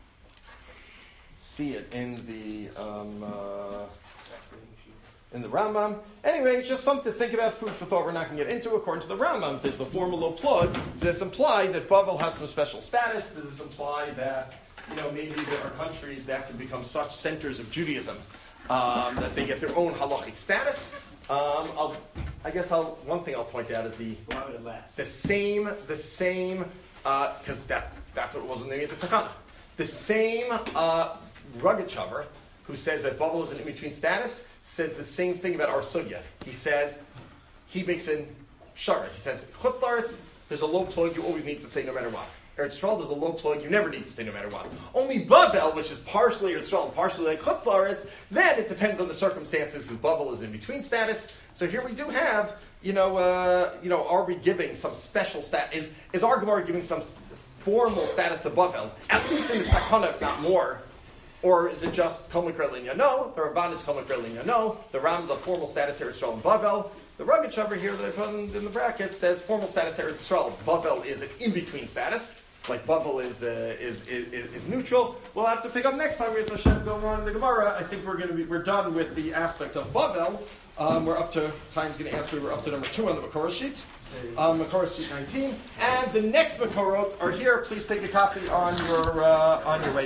see it in the um, uh, in the Rambam. Anyway, it's just something to think about. Food for thought. We're not going to get into. According to the Rambam, there's the formal plug. Does this imply that Bavel has some special status? Does this imply that, you know, maybe there are countries that can become such centers of Judaism um, that they get their own halachic status? Um, I'll, I guess I'll, one thing I'll point out is the the same the same because uh, that's that's what it was when they made the Takana. The same uh, Rogatchover who says that Bavel is an in-between status says the same thing about our sugya. He says he makes an shara. He says Chutz La'aretz, there's a low plug you always need to say no matter what. Eretz Yisrael, there's a low plug you never need to say no matter what. Only Bavel, which is partially Eretz Yisrael and partially like Chutz La'aretz, then it depends on the circumstances. Because Bavel is in between status. So here we do have, you know, uh, you know, are we giving some special status? Is is our Gemara giving some formal status to Bavel, at least in the Takana, if not more? Or is it just Kol Mikra Linya? No. The Ramban is Kol Mikra Linya? No. The Ram is a formal status to Eretz Yisrael and Bavel. The Rogatchover here that I put in, in the brackets says formal status to Eretz Yisrael. Bavel is an in-between status. Like Bavel is, uh, is, is is neutral. We'll have to pick up next time. We have Hashem going on in the Gemara. I think we're going to be we're done with the aspect of Bavel. Um, we're up to Chaim's going to ask me. We're up to number two on the Makorah sheet, um, Makorah sheet nineteen, and the next Makorot are here. Please take a copy on your uh, on your way.